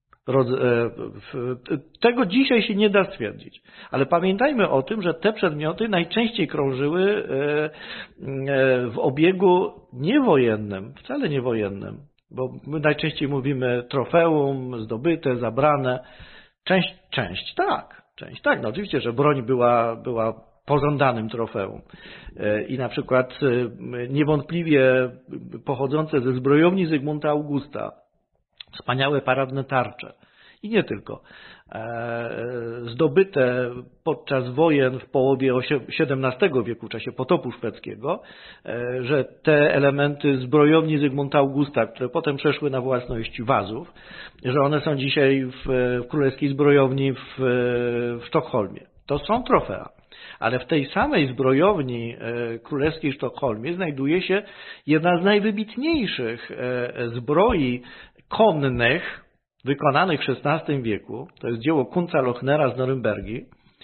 Tego dzisiaj się nie da stwierdzić. Ale pamiętajmy o tym, że te przedmioty najczęściej krążyły w obiegu niewojennym, wcale niewojennym, bo my najczęściej mówimy trofeum, zdobyte, zabrane. Część, część tak, część tak. No oczywiście, że broń była, była pożądanym trofeum. I na przykład niewątpliwie pochodzące ze zbrojowni Zygmunta Augusta wspaniałe paradne tarcze. I nie tylko. Zdobyte podczas wojen w połowie siedemnastego wieku, w czasie potopu szwedzkiego, że te elementy zbrojowni Zygmunta Augusta, które potem przeszły na własność Wazów, że one są dzisiaj w, w królewskiej zbrojowni w, w Sztokholmie. To są trofea. Ale w tej samej zbrojowni królewskiej w Sztokholmie znajduje się jedna z najwybitniejszych zbroi konnych wykonanych w szesnastym wieku. To jest dzieło Kunza Lochnera z Norymbergi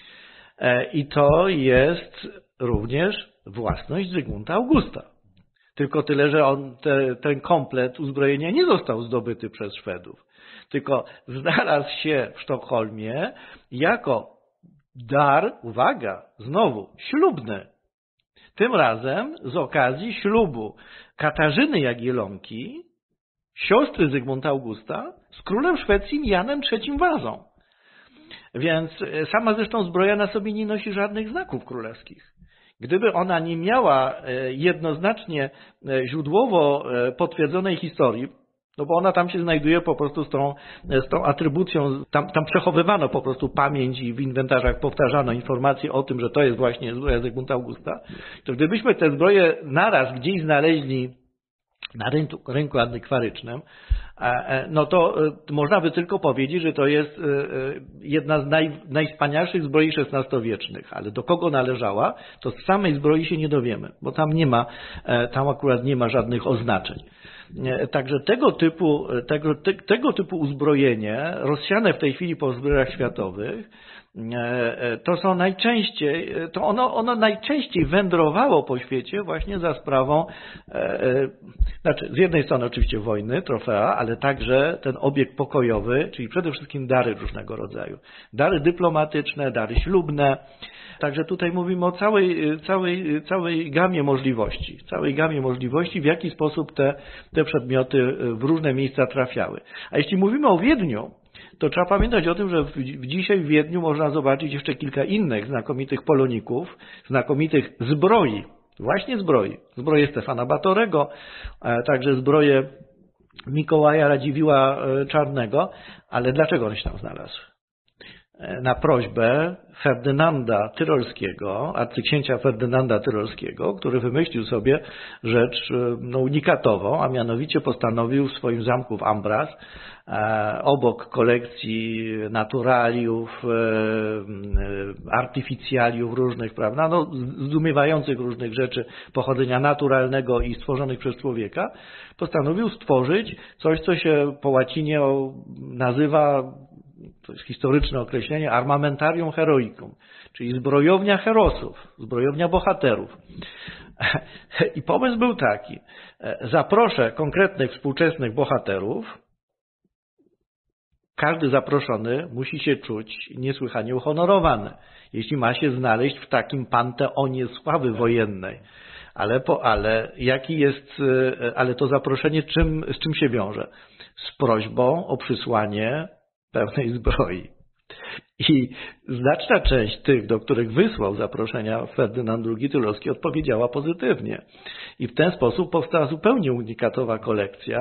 i to jest również własność Zygmunta Augusta. Tylko tyle, że on, te, ten komplet uzbrojenia nie został zdobyty przez Szwedów, tylko znalazł się w Sztokholmie jako dar, uwaga, znowu, ślubny. Tym razem z okazji ślubu Katarzyny Jagiellonki, siostry Zygmunta Augusta, z królem Szwecji Janem trzecim Wazą. Więc sama zresztą zbroja na sobie nie nosi żadnych znaków królewskich. Gdyby ona nie miała jednoznacznie źródłowo potwierdzonej historii, no bo ona tam się znajduje po prostu z tą, z tą atrybucją, tam, tam przechowywano po prostu pamięć i w inwentarzach powtarzano informacje o tym, że to jest właśnie zbroja Zygmunta Augusta, to gdybyśmy te zbroje naraz gdzieś znaleźli na rynku, rynku antykwarycznym, no to można by tylko powiedzieć, że to jest jedna z naj, najwspanialszych zbroi szesnastowiecznych, ale do kogo należała, to z samej zbroi się nie dowiemy, bo tam nie ma, tam akurat nie ma żadnych oznaczeń. Także tego typu, tego, te, tego typu uzbrojenie, rozsiane w tej chwili po zbrojach światowych, to są najczęściej, to ono, ono najczęściej wędrowało po świecie właśnie za sprawą, znaczy z jednej strony oczywiście wojny, trofea, ale także ten obieg pokojowy, czyli przede wszystkim dary różnego rodzaju. Dary dyplomatyczne, dary ślubne. Także tutaj mówimy o całej, całej, całej gamie możliwości, całej gamie możliwości, w jaki sposób te, te przedmioty w różne miejsca trafiały. A jeśli mówimy o Wiedniu, to trzeba pamiętać o tym, że w, dzisiaj w Wiedniu można zobaczyć jeszcze kilka innych znakomitych poloników, znakomitych zbroi, właśnie zbroi. Zbroje Stefana Batorego, także zbroje Mikołaja Radziwiłła Czarnego, ale dlaczego on się tam znalazł? Na prośbę Ferdynanda Tyrolskiego, arcyksięcia Ferdynanda Tyrolskiego, który wymyślił sobie rzecz no, unikatową, a mianowicie postanowił w swoim zamku w Ambras, e, obok kolekcji naturaliów, e, artyficjaliów różnych, prawda, no, zdumiewających różnych rzeczy pochodzenia naturalnego i stworzonych przez człowieka, postanowił stworzyć coś, co się po łacinie nazywa, to jest historyczne określenie, armamentarium heroicum, czyli zbrojownia herosów, zbrojownia bohaterów. I pomysł był taki, zaproszę konkretnych współczesnych bohaterów, każdy zaproszony musi się czuć niesłychanie uhonorowany, jeśli ma się znaleźć w takim panteonie sławy wojennej. Ale, po, ale jaki jest, ale to zaproszenie czym, z czym się wiąże? Z prośbą o przysłanie pewnej zbroi. I znaczna część tych, do których wysłał zaproszenia Ferdynand drugi Tyroski, odpowiedziała pozytywnie. I w ten sposób powstała zupełnie unikatowa kolekcja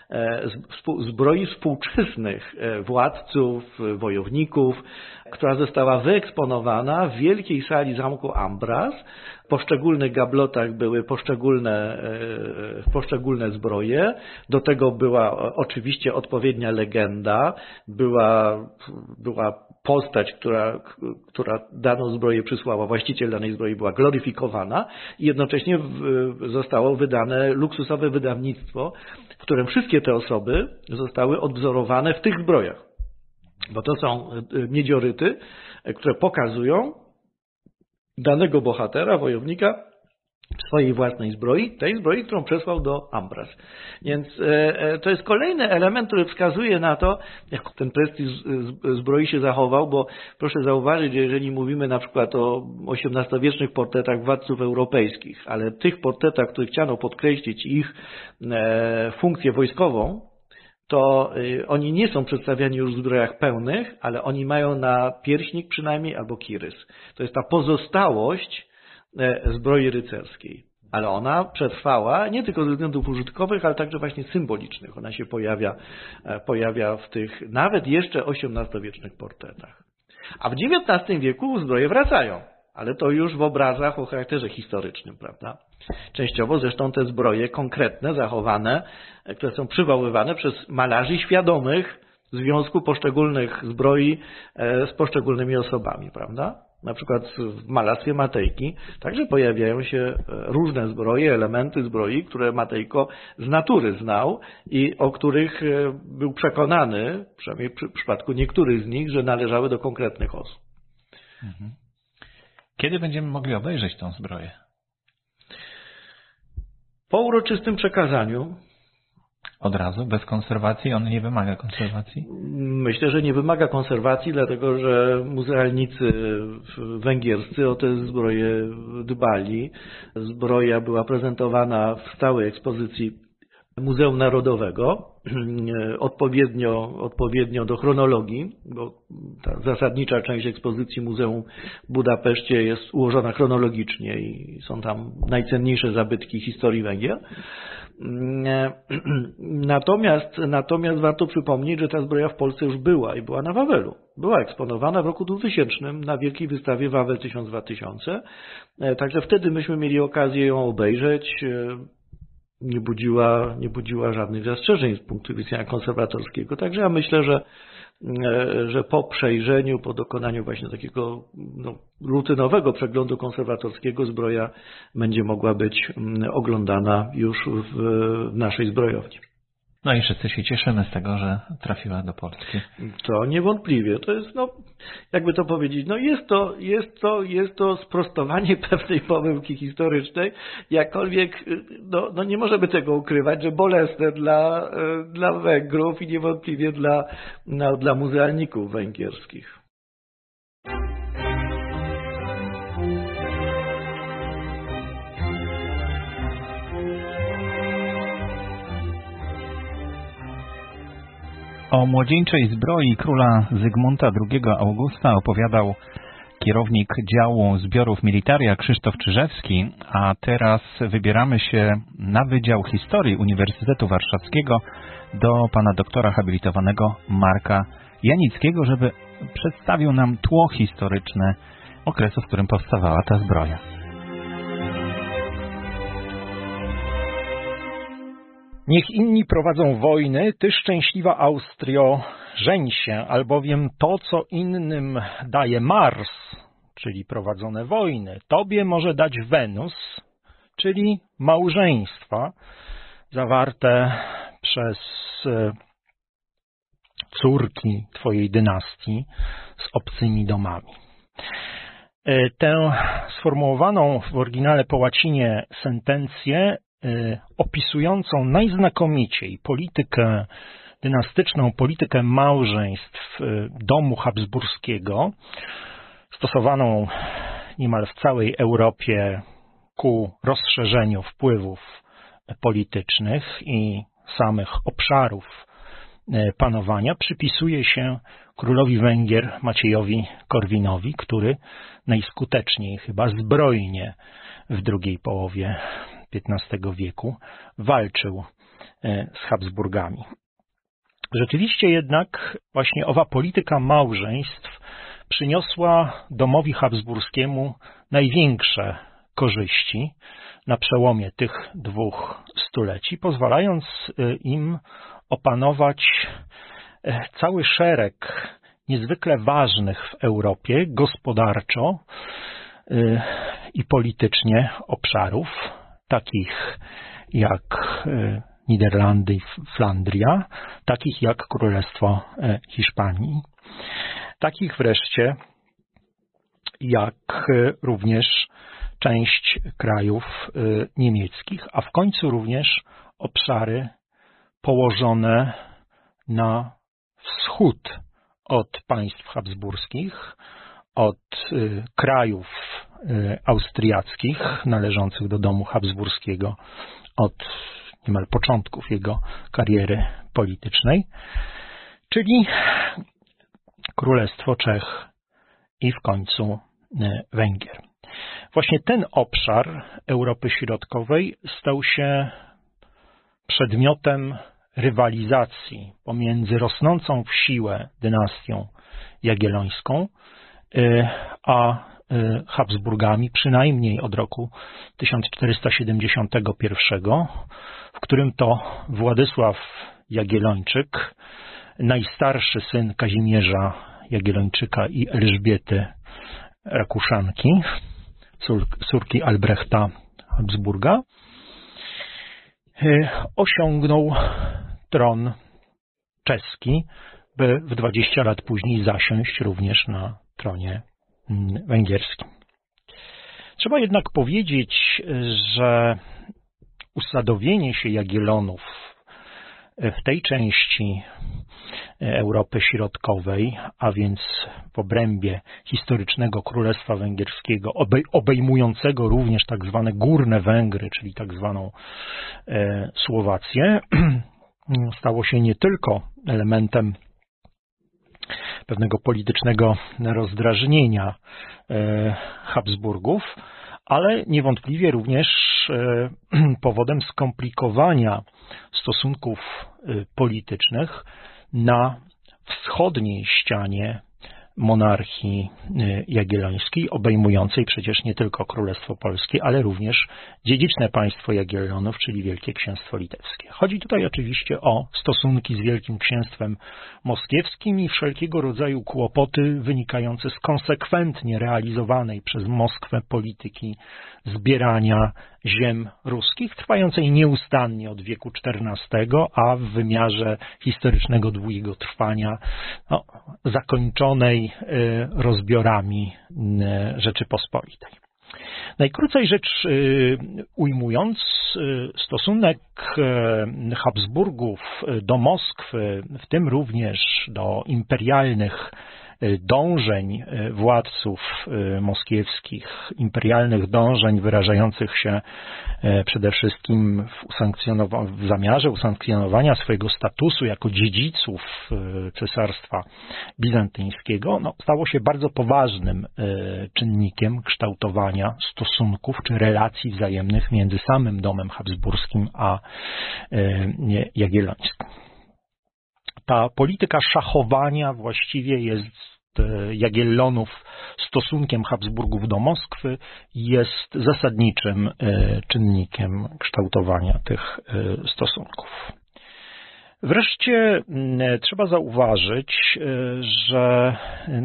zbroi współczesnych władców, wojowników, która została wyeksponowana w wielkiej sali zamku Ambras. W poszczególnych gablotach były poszczególne, poszczególne zbroje. Do tego była oczywiście odpowiednia legenda, była, była postać, która, która daną zbroję przysłała, właściciel danej zbroi była gloryfikowana i jednocześnie zostało wydane luksusowe wydawnictwo, w którym wszystkie te osoby zostały odwzorowane w tych zbrojach. Bo to są miedzioryty, które pokazują danego bohatera, wojownika w swojej własnej zbroi, tej zbroi, którą przesłał do Ambras. Więc to jest kolejny element, który wskazuje na to, jak ten prestiż zbroi się zachował, bo proszę zauważyć, że jeżeli mówimy na przykład o osiemnastowiecznych portretach władców europejskich, ale tych portretach, których chciano podkreślić ich funkcję wojskową, to oni nie są przedstawiani już w zbrojach pełnych, ale oni mają na pierśnik przynajmniej albo kirys. To jest ta pozostałość zbroi rycerskiej. Ale ona przetrwała nie tylko ze względów użytkowych, ale także właśnie symbolicznych. Ona się pojawia, pojawia w tych nawet jeszcze osiemnastowiecznych portretach. A w dziewiętnastym wieku zbroje wracają. Ale to już w obrazach o charakterze historycznym, prawda? Częściowo zresztą te zbroje konkretne, zachowane, które są przywoływane przez malarzy świadomych związku poszczególnych zbroi z poszczególnymi osobami, prawda? Na przykład w malarstwie Matejki także pojawiają się różne zbroje, elementy zbroi, które Matejko z natury znał i o których był przekonany, przynajmniej w przypadku niektórych z nich, że należały do konkretnych osób. Mhm. Kiedy będziemy mogli obejrzeć tą zbroję? Po uroczystym przekazaniu. Od razu, bez konserwacji? On nie wymaga konserwacji? Myślę, że nie wymaga konserwacji, dlatego że muzealnicy węgierscy o te zbroje dbali. Zbroja była prezentowana w stałej ekspozycji Muzeum Narodowego, odpowiednio, odpowiednio do chronologii, bo ta zasadnicza część ekspozycji Muzeum w Budapeszcie jest ułożona chronologicznie i są tam najcenniejsze zabytki historii Węgier. Natomiast, natomiast warto przypomnieć, że ta zbroja w Polsce już była i była na Wawelu. Była eksponowana w roku dwutysięcznym na wielkiej wystawie Wawel tysiąc dwa tysiące. Także wtedy myśmy mieli okazję ją obejrzeć. Nie budziła, nie budziła żadnych zastrzeżeń z punktu widzenia konserwatorskiego. Także ja myślę, że, że po przejrzeniu, po dokonaniu właśnie takiego no, rutynowego przeglądu konserwatorskiego zbroja będzie mogła być oglądana już w, w naszej zbrojowni. No i wszyscy się cieszymy z tego, że trafiła do Polski. To niewątpliwie. To jest, no, jakby to powiedzieć, no jest to, jest to, jest to sprostowanie pewnej pomyłki historycznej, jakkolwiek, no, no nie możemy tego ukrywać, że bolesne dla, dla Węgrów i niewątpliwie dla, no, dla muzealników węgierskich. O młodzieńczej zbroi króla Zygmunta drugiego Augusta opowiadał kierownik działu zbiorów Militaria Krzysztof Czyżewski, a teraz wybieramy się na Wydział Historii Uniwersytetu Warszawskiego do pana doktora habilitowanego Marka Janickiego, żeby przedstawił nam tło historyczne okresu, w którym powstawała ta zbroja. Niech inni prowadzą wojny, ty szczęśliwa Austrio, żeń się, albowiem to, co innym daje Mars, czyli prowadzone wojny, tobie może dać Wenus, czyli małżeństwa, zawarte przez córki twojej dynastii z obcymi domami. Tę sformułowaną w oryginale po łacinie sentencję opisującą najznakomiciej politykę dynastyczną, politykę małżeństw domu habsburskiego, stosowaną niemal w całej Europie ku rozszerzeniu wpływów politycznych i samych obszarów panowania, przypisuje się królowi Węgier Maciejowi Korwinowi, który najskuteczniej chyba zbrojnie w drugiej połowie piętnastego wieku walczył z Habsburgami. Rzeczywiście jednak właśnie owa polityka małżeństw przyniosła domowi habsburskiemu największe korzyści na przełomie tych dwóch stuleci, pozwalając im opanować cały szereg niezwykle ważnych w Europie gospodarczo i politycznie obszarów, takich jak Niderlandy i Flandria, takich jak Królestwo Hiszpanii, takich wreszcie jak również część krajów niemieckich, a w końcu również obszary położone na wschód od państw habsburskich, od krajów austriackich należących do domu habsburskiego, od niemal początków jego kariery politycznej, czyli Królestwo Czech i w końcu Węgier. Właśnie ten obszar Europy Środkowej stał się przedmiotem rywalizacji pomiędzy rosnącą w siłę dynastią jagiellońską a Habsburgami, przynajmniej od roku tysiąc czterysta siedemdziesiątego pierwszego, w którym to Władysław Jagiellończyk, najstarszy syn Kazimierza Jagiellończyka i Elżbiety Rakuszanki, córki Albrechta Habsburga, osiągnął tron czeski, by w dwadzieścia lat później zasiąść również na tronie węgierskim. Trzeba jednak powiedzieć, że usadowienie się Jagiellonów w tej części Europy Środkowej, a więc w obrębie historycznego Królestwa Węgierskiego, obejmującego również tak zwane Górne Węgry, czyli tak zwaną Słowację, stało się nie tylko elementem pewnego politycznego rozdrażnienia Habsburgów, ale niewątpliwie również powodem skomplikowania stosunków politycznych na wschodniej ścianie monarchii jagiellońskiej, obejmującej przecież nie tylko Królestwo Polskie, ale również dziedziczne państwo Jagiellonów, czyli Wielkie Księstwo Litewskie. Chodzi tutaj oczywiście o stosunki z Wielkim Księstwem Moskiewskim i wszelkiego rodzaju kłopoty wynikające z konsekwentnie realizowanej przez Moskwę polityki zbierania ziem ruskich, trwającej nieustannie od wieku czternastego, a w wymiarze historycznego długiego trwania no, zakończonej rozbiorami Rzeczypospolitej. Najkrócej rzecz ujmując, stosunek Habsburgów do Moskwy, w tym również do imperialnych dążeń władców moskiewskich, imperialnych dążeń wyrażających się przede wszystkim w, usankcjonowa- w zamiarze usankcjonowania swojego statusu jako dziedziców Cesarstwa Bizantyjskiego, no, stało się bardzo poważnym czynnikiem kształtowania stosunków czy relacji wzajemnych między samym domem habsburskim a jagiellońskim. Ta polityka szachowania właściwie jest Jagiellonów stosunkiem Habsburgów do Moskwy, jest zasadniczym czynnikiem kształtowania tych stosunków. Wreszcie trzeba zauważyć, że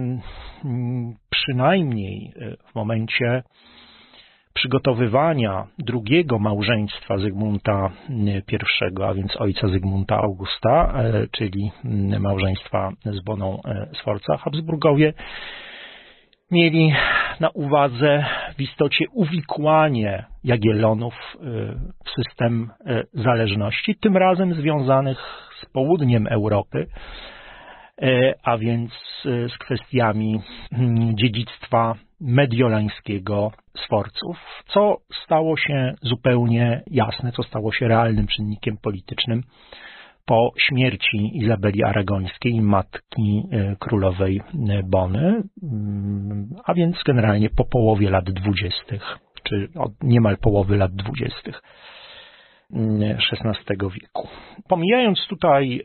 przynajmniej w momencie przygotowywania drugiego małżeństwa Zygmunta I, a więc ojca Zygmunta Augusta, czyli małżeństwa z Boną Sforza, Habsburgowie mieli na uwadze w istocie uwikłanie Jagiellonów w system zależności, tym razem związanych z południem Europy, a więc z kwestiami dziedzictwa mediolańskiego Sforców, co stało się zupełnie jasne, co stało się realnym czynnikiem politycznym po śmierci Izabeli Aragońskiej, matki królowej Bony, a więc generalnie po połowie lat dwudziestych, czy od niemal połowy lat dwudziestych szesnastego wieku. Pomijając tutaj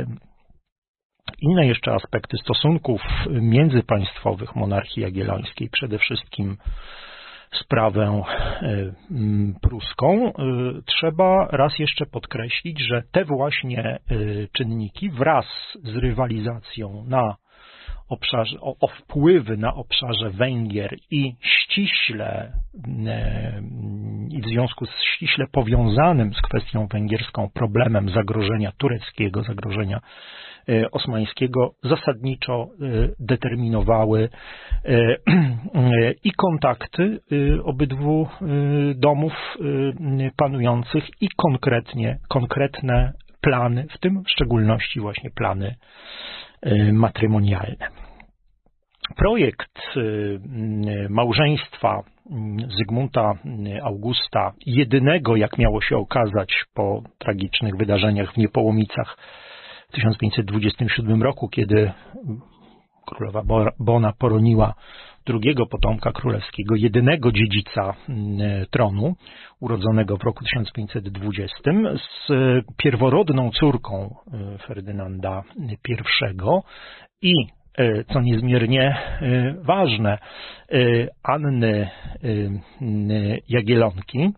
inne jeszcze aspekty stosunków międzypaństwowych monarchii jagiellońskiej, przede wszystkim sprawę pruską, trzeba raz jeszcze podkreślić, że te właśnie czynniki wraz z rywalizacją na obszarze, o, o wpływy na obszarze Węgier i ściśle i w związku z ściśle powiązanym z kwestią węgierską problemem zagrożenia tureckiego, zagrożenia osmańskiego zasadniczo determinowały i kontakty obydwu domów panujących i konkretnie, konkretne plany, w tym w szczególności właśnie plany matrymonialne. Projekt małżeństwa Zygmunta Augusta, jedynego, jak miało się okazać po tragicznych wydarzeniach w Niepołomicach w tysiąc pięćset dwudziestym siódmym roku, kiedy królowa Bona poroniła drugiego potomka królewskiego, jedynego dziedzica tronu, urodzonego w roku tysiąc pięćset dwudziestym, z pierworodną córką Ferdynanda pierwszego i, co niezmiernie ważne, Anny Jagiellonki,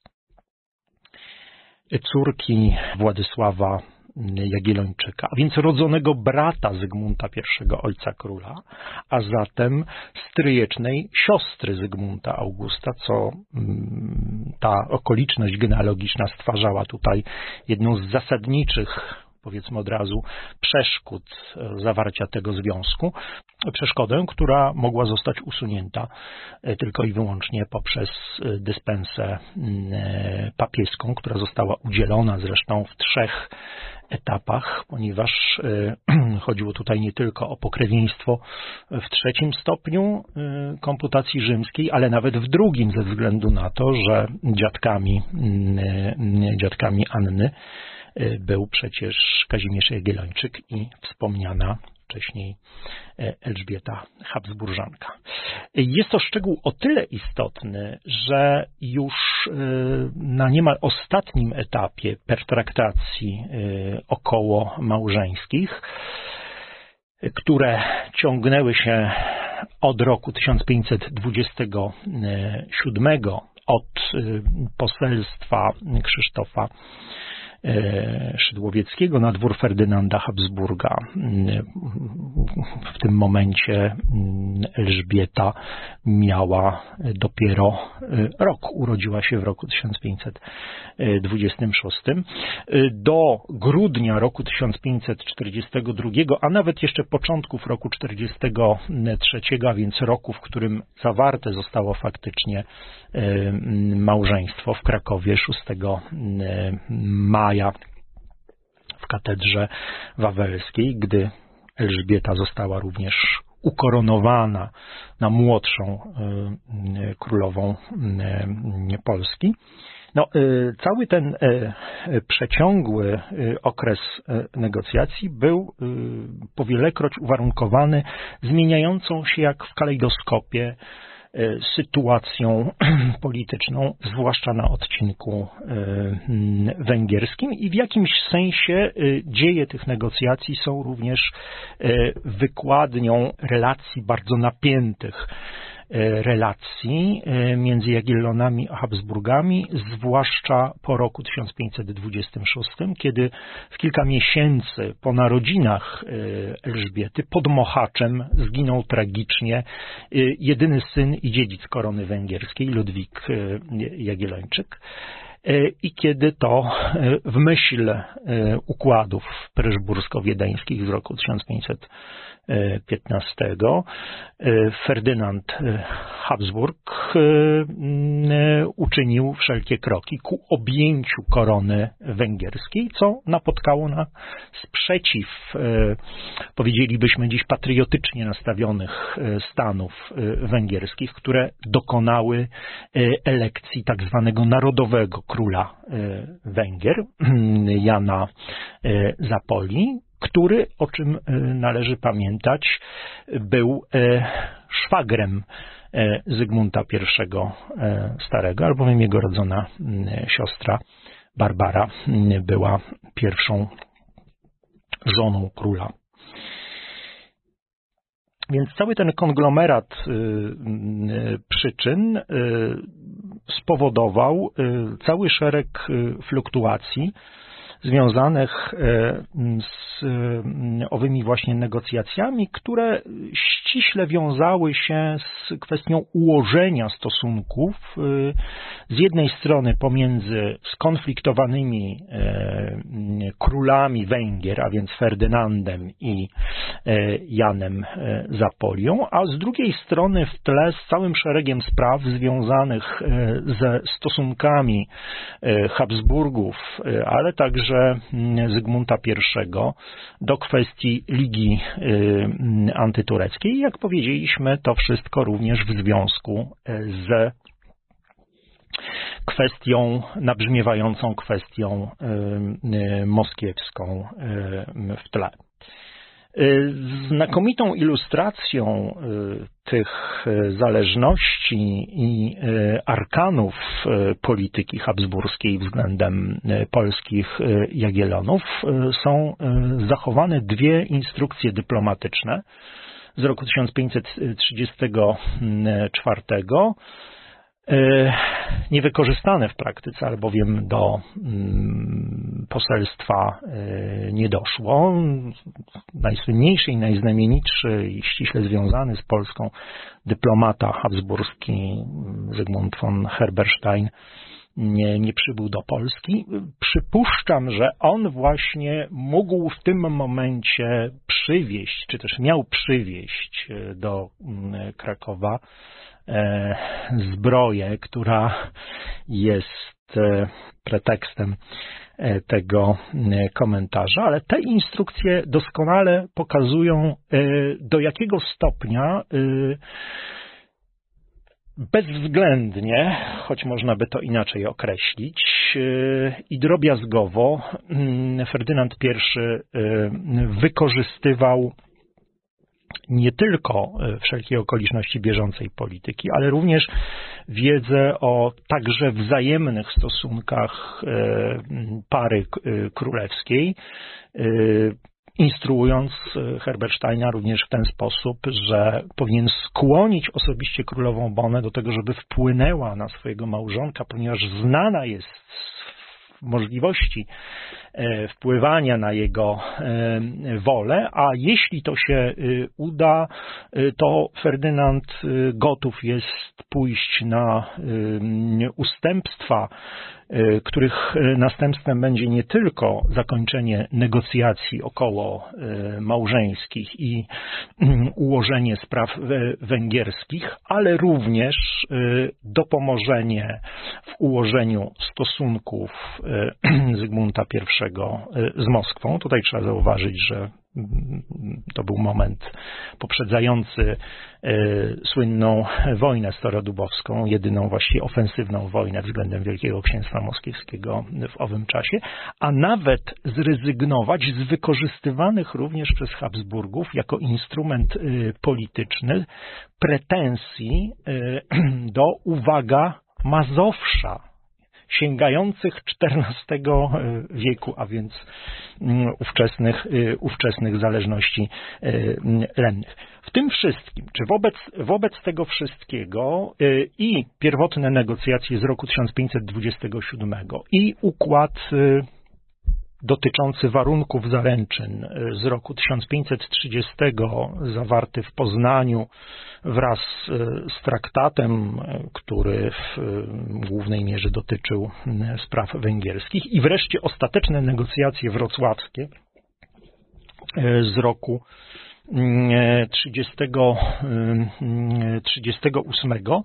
córki Władysława Jagiellończyka, a więc rodzonego brata Zygmunta pierwszego, ojca króla, a zatem stryjecznej siostry Zygmunta Augusta, co ta okoliczność genealogiczna stwarzała tutaj jedną z zasadniczych, powiedzmy od razu, przeszkód zawarcia tego związku. Przeszkodę, która mogła zostać usunięta tylko i wyłącznie poprzez dyspensę papieską, która została udzielona zresztą w trzech etapach, ponieważ chodziło tutaj nie tylko o pokrewieństwo w trzecim stopniu komputacji rzymskiej, ale nawet w drugim, ze względu na to, że dziadkami, dziadkami Anny był przecież Kazimierz Jagiellończyk i wspomniana wcześniej Elżbieta Habsburżanka. Jest to szczegół o tyle istotny, że już na niemal ostatnim etapie pertraktacji około małżeńskich, które ciągnęły się od roku tysiąc pięćset dwudziestego siódmego, od poselstwa Krzysztofa Szydłowieckiego na dwór Ferdynanda Habsburga. W tym momencie Elżbieta miała dopiero rok, urodziła się w roku tysiąc pięćset dwudziestym szóstym. Do grudnia roku tysiąc pięćset czterdziestego drugiego, a nawet jeszcze początków roku czterdziestego trzeciego, a więc roku, w którym zawarte zostało faktycznie małżeństwo w Krakowie szóstego maja w katedrze wawelskiej, gdy Elżbieta została również ukoronowana na młodszą królową Polski. No, cały ten przeciągły okres negocjacji był powielekroć uwarunkowany zmieniającą się jak w kalejdoskopie sytuacją polityczną, zwłaszcza na odcinku węgierskim, i w jakimś sensie dzieje tych negocjacji są również wykładnią relacji bardzo napiętych, relacji między Jagiellonami a Habsburgami, zwłaszcza po roku tysiąc pięćset dwudziestym szóstym, kiedy w kilka miesięcy po narodzinach Elżbiety pod Mohaczem zginął tragicznie jedyny syn i dziedzic korony węgierskiej, Ludwik Jagiellończyk. I kiedy to w myśl układów preszbursko-wiedeńskich z roku tysiąc pięćset piętnastego Ferdynand Habsburg uczynił wszelkie kroki ku objęciu korony węgierskiej, co napotkało na sprzeciw, powiedzielibyśmy dziś, patriotycznie nastawionych stanów węgierskich, które dokonały elekcji tak zwanego narodowego króla Węgier, Jana Zapoli, który, o czym należy pamiętać, był szwagrem Zygmunta I Starego, albowiem jego rodzona siostra Barbara była pierwszą żoną króla. Więc cały ten konglomerat przyczyn spowodował cały szereg fluktuacji związanych z owymi właśnie negocjacjami, które ściśle wiązały się z kwestią ułożenia stosunków z jednej strony pomiędzy skonfliktowanymi królami Węgier, a więc Ferdynandem i Janem Zapolią, a z drugiej strony w tle z całym szeregiem spraw związanych ze stosunkami Habsburgów, ale także Zygmunta I do kwestii Ligi Antytureckiej. Jak powiedzieliśmy, to wszystko również w związku z kwestią, nabrzmiewającą kwestią moskiewską w tle. Znakomitą ilustracją tych zależności i arkanów polityki habsburskiej względem polskich Jagiellonów są zachowane dwie instrukcje dyplomatyczne z roku tysiąc pięćset trzydziestego czwartego, niewykorzystane w praktyce, albowiem do poselstwa nie doszło. Najsłynniejszy i najznamienitszy i ściśle związany z Polską dyplomata habsburski Zygmunt von Herberstein nie, nie przybył do Polski. Przypuszczam, że on właśnie mógł w tym momencie przywieźć, czy też miał przywieźć do Krakowa zbroję, która jest pretekstem tego komentarza, ale te instrukcje doskonale pokazują, do jakiego stopnia bezwzględnie, choć można by to inaczej określić, i drobiazgowo Ferdynand I wykorzystywał nie tylko wszelkie okoliczności bieżącej polityki, ale również wiedzę o także wzajemnych stosunkach pary królewskiej, instruując Herbersteina również w ten sposób, że powinien skłonić osobiście królową Bonę do tego, żeby wpłynęła na swojego małżonka, ponieważ znana jest możliwości wpływania na jego wolę, a jeśli to się uda, to Ferdynand gotów jest pójść na ustępstwa, których następstwem będzie nie tylko zakończenie negocjacji około małżeńskich i ułożenie spraw węgierskich, ale również dopomożenie w ułożeniu stosunków Zygmunta I z Moskwą. Tutaj trzeba zauważyć, że to był moment poprzedzający słynną wojnę starodubowską, jedyną właściwie ofensywną wojnę względem Wielkiego Księstwa Moskiewskiego w owym czasie, a nawet zrezygnować z wykorzystywanych również przez Habsburgów jako instrument polityczny pretensji do, uwaga, Mazowsza, sięgających czternastego wieku, a więc ówczesnych, ówczesnych zależności lennych. W tym wszystkim, czy wobec, wobec tego wszystkiego i pierwotne negocjacje z roku tysiąc pięćset dwudziestego siódmego i układ dotyczący warunków zaręczyn z roku tysiąc pięćset trzydziestego zawarty w Poznaniu wraz z traktatem, który w głównej mierze dotyczył spraw węgierskich, i wreszcie ostateczne negocjacje wrocławskie z roku trzydziestego ósmego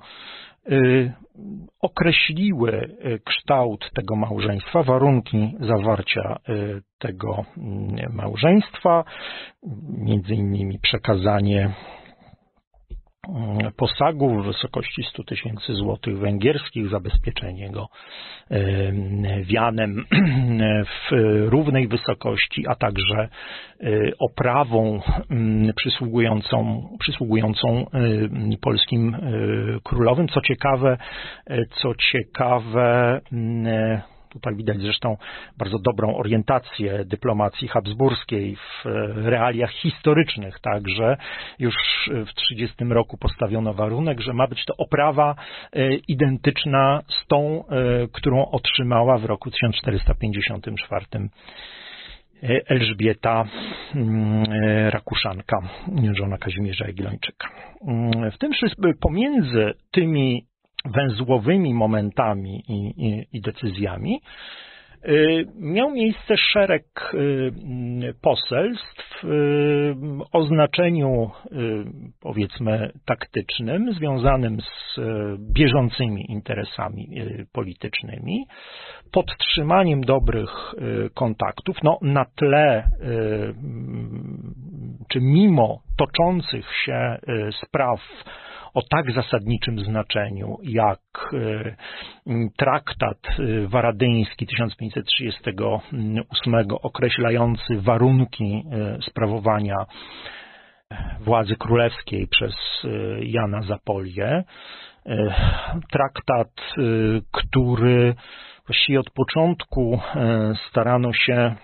określiły kształt tego małżeństwa, warunki zawarcia tego małżeństwa, między innymi przekazanie posagu w wysokości stu tysięcy złotych węgierskich, zabezpieczenie go wianem w równej wysokości, a także oprawą przysługującą, przysługującą polskim królowym. Co ciekawe, co ciekawe, tutaj widać zresztą bardzo dobrą orientację dyplomacji habsburskiej w realiach historycznych także. Już w trzydziestym roku postawiono warunek, że ma być to oprawa identyczna z tą, którą otrzymała w roku tysiąc czterysta pięćdziesiątym czwartym Elżbieta Rakuszanka, żona Kazimierza Jagiellończyka. W tym wszystkim, pomiędzy tymi węzłowymi momentami i, i, i decyzjami miał miejsce szereg poselstw o znaczeniu, powiedzmy, taktycznym, związanym z bieżącymi interesami politycznymi, podtrzymaniem dobrych kontaktów, no, na tle, czy mimo toczących się spraw o tak zasadniczym znaczeniu jak traktat waradyński tysiąc pięćset trzydziestego ósmego określający warunki sprawowania władzy królewskiej przez Jana Zapolię. Traktat, który właściwie od początku starano się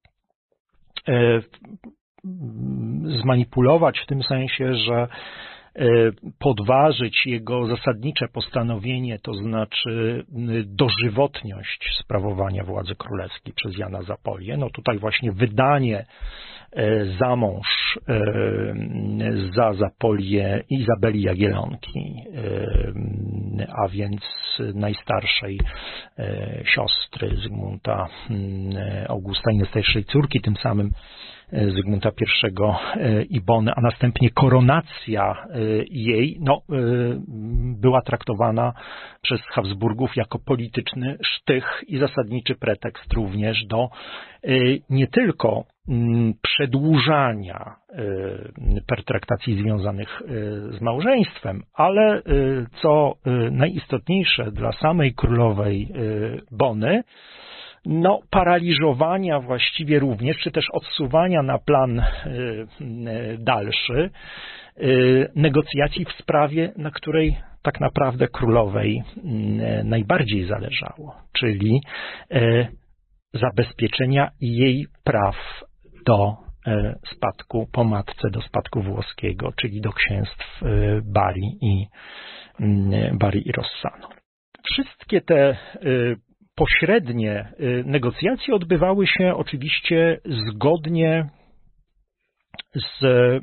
zmanipulować w tym sensie, że podważyć jego zasadnicze postanowienie, to znaczy dożywotność sprawowania władzy królewskiej przez Jana Zapolię. No tutaj właśnie wydanie za mąż za Zapolię Izabeli Jagiellonki, a więc najstarszej siostry Zygmunta Augusta i najstarszej córki, tym samym Zygmunta pierwszego Ibony, a następnie koronacja jej no, była traktowana przez Habsburgów jako polityczny sztych i zasadniczy pretekst również do nie tylko przedłużania pertraktacji związanych z małżeństwem, ale co najistotniejsze dla samej królowej Bony, no, paraliżowania właściwie również, czy też odsuwania na plan dalszy negocjacji w sprawie, na której tak naprawdę królowej najbardziej zależało, czyli zabezpieczenia jej praw do spadku po matce, do spadku włoskiego, czyli do księstw Bari i, Bari i Rossano. Wszystkie te pośrednie negocjacje odbywały się oczywiście zgodnie z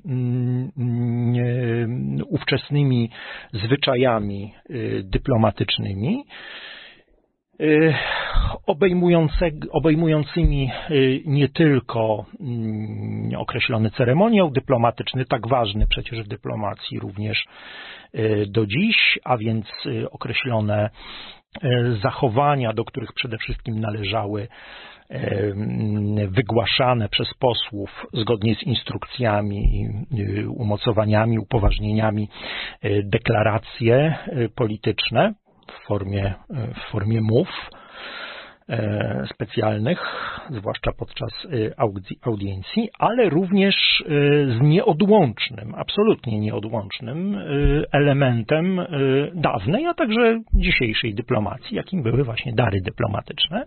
ówczesnymi zwyczajami dyplomatycznymi, obejmującymi nie tylko określony ceremoniał dyplomatyczny, tak ważny przecież w dyplomacji również do dziś, a więc określone zachowania, do których przede wszystkim należały wygłaszane przez posłów zgodnie z instrukcjami, umocowaniami, upoważnieniami deklaracje polityczne w formie, w formie mów specjalnych, zwłaszcza podczas audiencji, ale również z nieodłącznym, absolutnie nieodłącznym elementem dawnej, a także dzisiejszej dyplomacji, jakim były właśnie dary dyplomatyczne,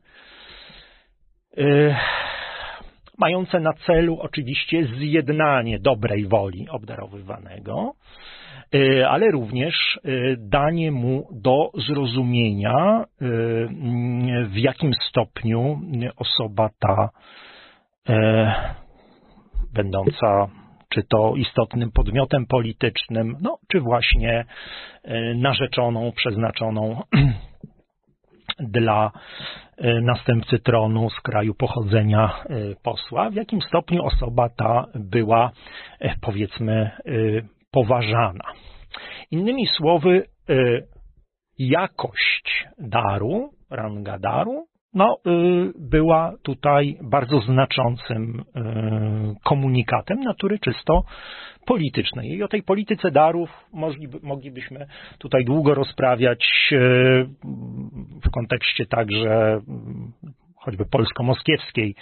mające na celu oczywiście zjednanie dobrej woli obdarowywanego, ale również danie mu do zrozumienia, w jakim stopniu osoba ta, będąca czy to istotnym podmiotem politycznym, no, czy właśnie narzeczoną, przeznaczoną dla następcy tronu z kraju pochodzenia posła, w jakim stopniu osoba ta była, powiedzmy, poważana. Innymi słowy, jakość daru, ranga daru, no, była tutaj bardzo znaczącym komunikatem natury czysto politycznej. I o tej polityce darów moglibyśmy tutaj długo rozprawiać w kontekście także choćby polsko-moskiewskiej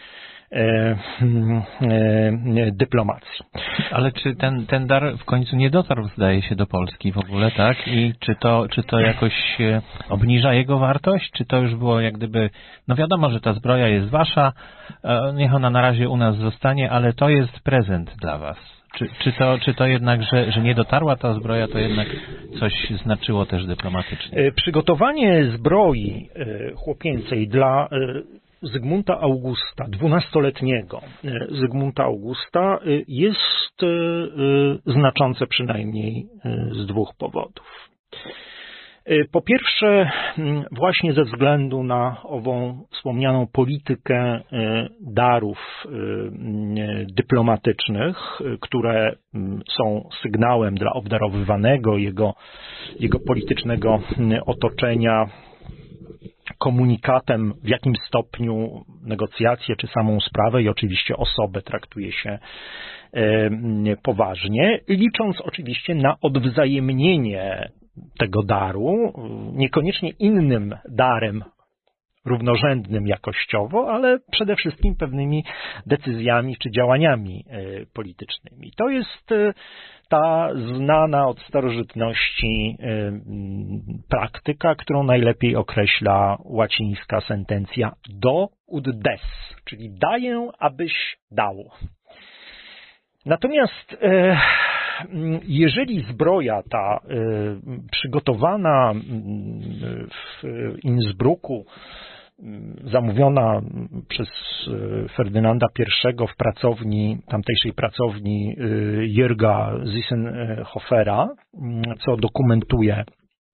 dyplomacji. Ale czy ten, ten dar w końcu nie dotarł, zdaje się, do Polski w ogóle, tak? I czy to, czy to jakoś obniża jego wartość? Czy to już było jak gdyby, no wiadomo, że ta zbroja jest wasza, niech ona na razie u nas zostanie, ale to jest prezent dla was. Czy, czy, to, czy to jednak, że, że nie dotarła ta zbroja, to jednak coś znaczyło też dyplomatycznie? Przygotowanie zbroi chłopięcej dla Zygmunta Augusta, dwunastoletniego Zygmunta Augusta, jest znaczące przynajmniej z dwóch powodów. Po pierwsze, właśnie ze względu na ową wspomnianą politykę darów dyplomatycznych, które są sygnałem dla obdarowywanego, jego, jego politycznego otoczenia, komunikatem, w jakim stopniu negocjacje czy samą sprawę i oczywiście osobę traktuje się poważnie, licząc oczywiście na odwzajemnienie tego daru, niekoniecznie innym darem równorzędnym jakościowo, ale przede wszystkim pewnymi decyzjami czy działaniami politycznymi. To jest ta znana od starożytności praktyka, którą najlepiej określa łacińska sentencja do ut des, czyli daję, abyś dał. Natomiast jeżeli zbroja ta przygotowana w Innsbrucku, zamówiona przez Ferdynanda pierwszego w pracowni, tamtejszej pracowni Jürga Ziesenhofera, co dokumentuje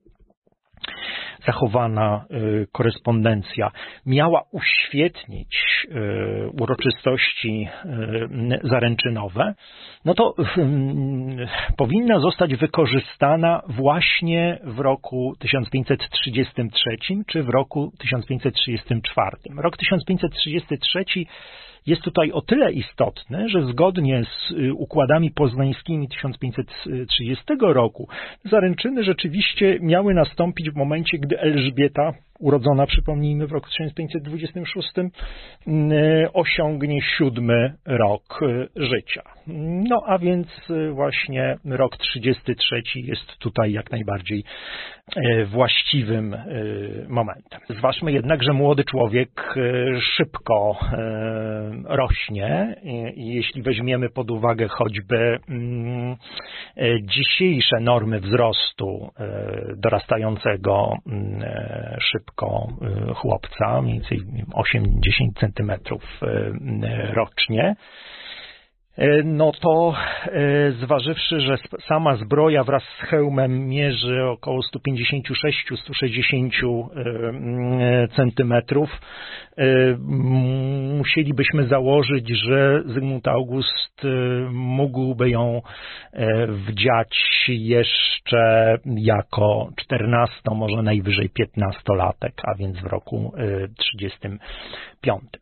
zachowana korespondencja, miała uświetnić uroczystości zaręczynowe, no to powinna zostać wykorzystana właśnie w roku tysiąc pięćset trzydziestym trzecim czy w roku tysiąc pięćset trzydziestym czwartym. Rok tysiąc pięćset trzydziesty trzeci jest tutaj o tyle istotny, że zgodnie z układami poznańskimi tysiąc pięćset trzydziestego roku zaręczyny rzeczywiście miały nastąpić w momencie, gdy Elżbieta, urodzona, przypomnijmy, w roku tysiąc pięćset dwudziestym szóstym, osiągnie siódmy rok życia. No a więc właśnie rok trzydziesty trzeci jest tutaj jak najbardziej właściwym momentem. Zważmy jednak, że młody człowiek szybko rośnie i jeśli weźmiemy pod uwagę choćby dzisiejsze normy wzrostu dorastającego szybko chłopca, mniej więcej osiem do dziesięciu centymetrów rocznie, no to zważywszy, że sama zbroja wraz z hełmem mierzy około sto pięćdziesiąt sześć do stu sześćdziesięciu centymetrów, musielibyśmy założyć, że Zygmunt August mógłby ją wdziać jeszcze jako czternasto, może najwyżej piętnastolatek, a więc w roku trzydziestym piątym.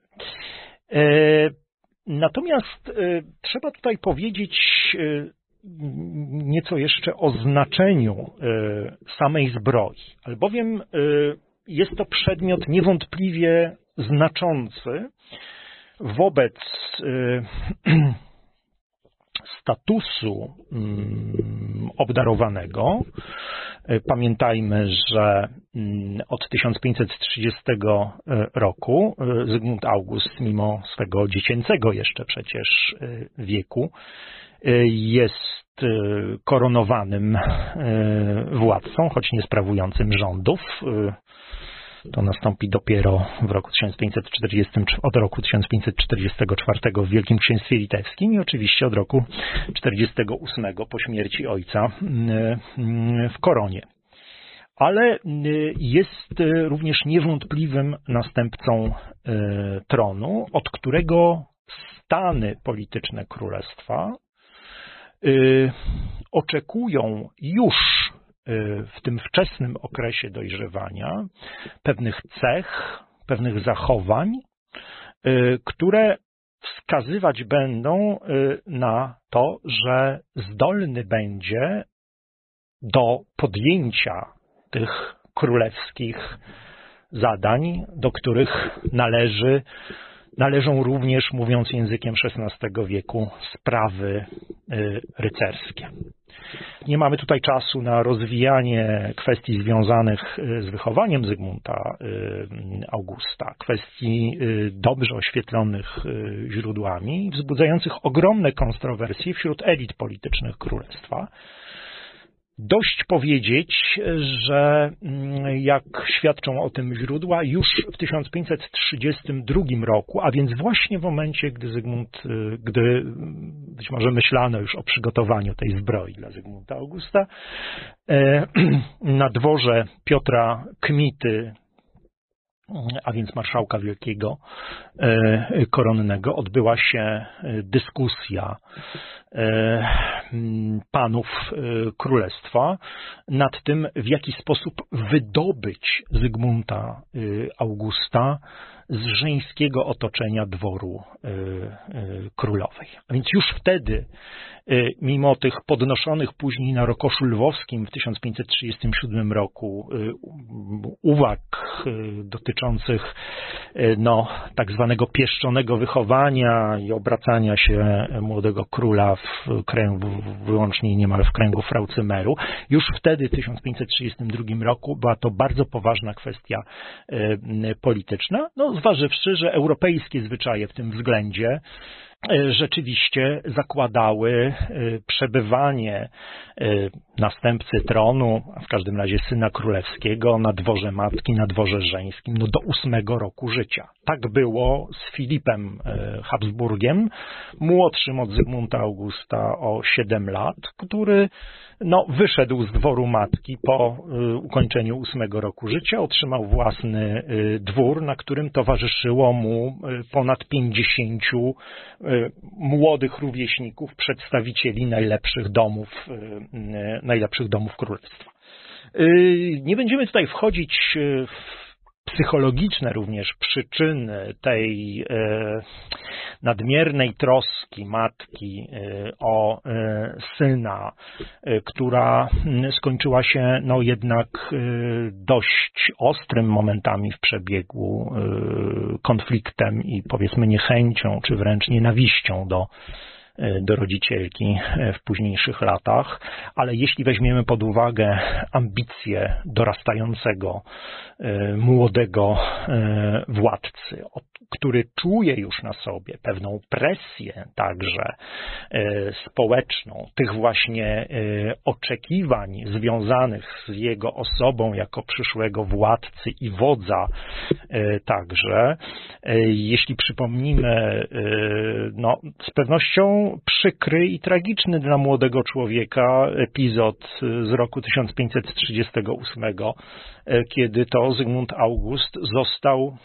Natomiast y, trzeba tutaj powiedzieć y, nieco jeszcze o znaczeniu y, samej zbroi, albowiem y, jest to przedmiot niewątpliwie znaczący wobec y, statusu y, obdarowanego. Pamiętajmy, że od tysiąc pięćset trzydziestego roku Zygmunt August, mimo swego dziecięcego jeszcze przecież wieku, jest koronowanym władcą, choć nie sprawującym rządów. To nastąpi dopiero w roku tysiąc pięćset czterdziestym, od roku tysiąc pięćset czterdziestego czwartego w Wielkim Księstwie Litewskim i oczywiście od roku tysiąc pięćset czterdziestego ósmego po śmierci ojca w koronie. Ale jest również niewątpliwym następcą tronu, od którego stany polityczne królestwa oczekują już w tym wczesnym okresie dojrzewania pewnych cech, pewnych zachowań, które wskazywać będą na to, że zdolny będzie do podjęcia tych królewskich zadań, do których należy, należą również, mówiąc językiem szesnastego wieku, sprawy rycerskie. Nie mamy tutaj czasu na rozwijanie kwestii związanych z wychowaniem Zygmunta Augusta, kwestii dobrze oświetlonych źródłami, wzbudzających ogromne kontrowersje wśród elit politycznych królestwa. Dość powiedzieć, że jak świadczą o tym źródła, już w tysiąc pięćset trzydziestym drugim roku, a więc właśnie w momencie, gdy Zygmunt, gdy być może myślano już o przygotowaniu tej zbroi dla Zygmunta Augusta, na dworze Piotra Kmity, a więc marszałka wielkiego koronnego, odbyła się dyskusja panów królestwa nad tym, w jaki sposób wydobyć Zygmunta Augusta z żeńskiego otoczenia dworu królowej. A więc już wtedy, mimo tych podnoszonych później na rokoszu lwowskim w tysiąc pięćset trzydziestym siódmym roku uwag dotyczących no, tak zwanego pieszczonego wychowania i obracania się młodego króla w kręgu, wyłącznie niemal w kręgu frau Cymeru, już wtedy w tysiąc pięćset trzydziestym drugim roku była to bardzo poważna kwestia polityczna, no, zważywszy, że europejskie zwyczaje w tym względzie rzeczywiście zakładały przebywanie następcy tronu, a w każdym razie syna królewskiego, na dworze matki, na dworze żeńskim, no do ósmego roku życia. Tak było z Filipem Habsburgiem, młodszym od Zygmunta Augusta o siedem lat, który no, wyszedł z dworu matki po ukończeniu ósmego roku życia, otrzymał własny dwór, na którym towarzyszyło mu ponad pięćdziesięciu młodych rówieśników, przedstawicieli najlepszych domów, najlepszych domów królestwa. Nie będziemy tutaj wchodzić w psychologiczne również przyczyny tej e, nadmiernej troski matki e, o e, syna, e, która skończyła się no jednak e, dość ostrym momentami w przebiegu e, konfliktem i powiedzmy niechęcią, czy wręcz nienawiścią do do rodzicielki w późniejszych latach, ale jeśli weźmiemy pod uwagę ambicje dorastającego młodego władcy, który czuje już na sobie pewną presję także społeczną, tych właśnie oczekiwań związanych z jego osobą jako przyszłego władcy i wodza także, jeśli przypomnimy, no, z pewnością przykry i tragiczny dla młodego człowieka epizod z roku tysiąc pięćset trzydziestego ósmego, kiedy to Zygmunt August został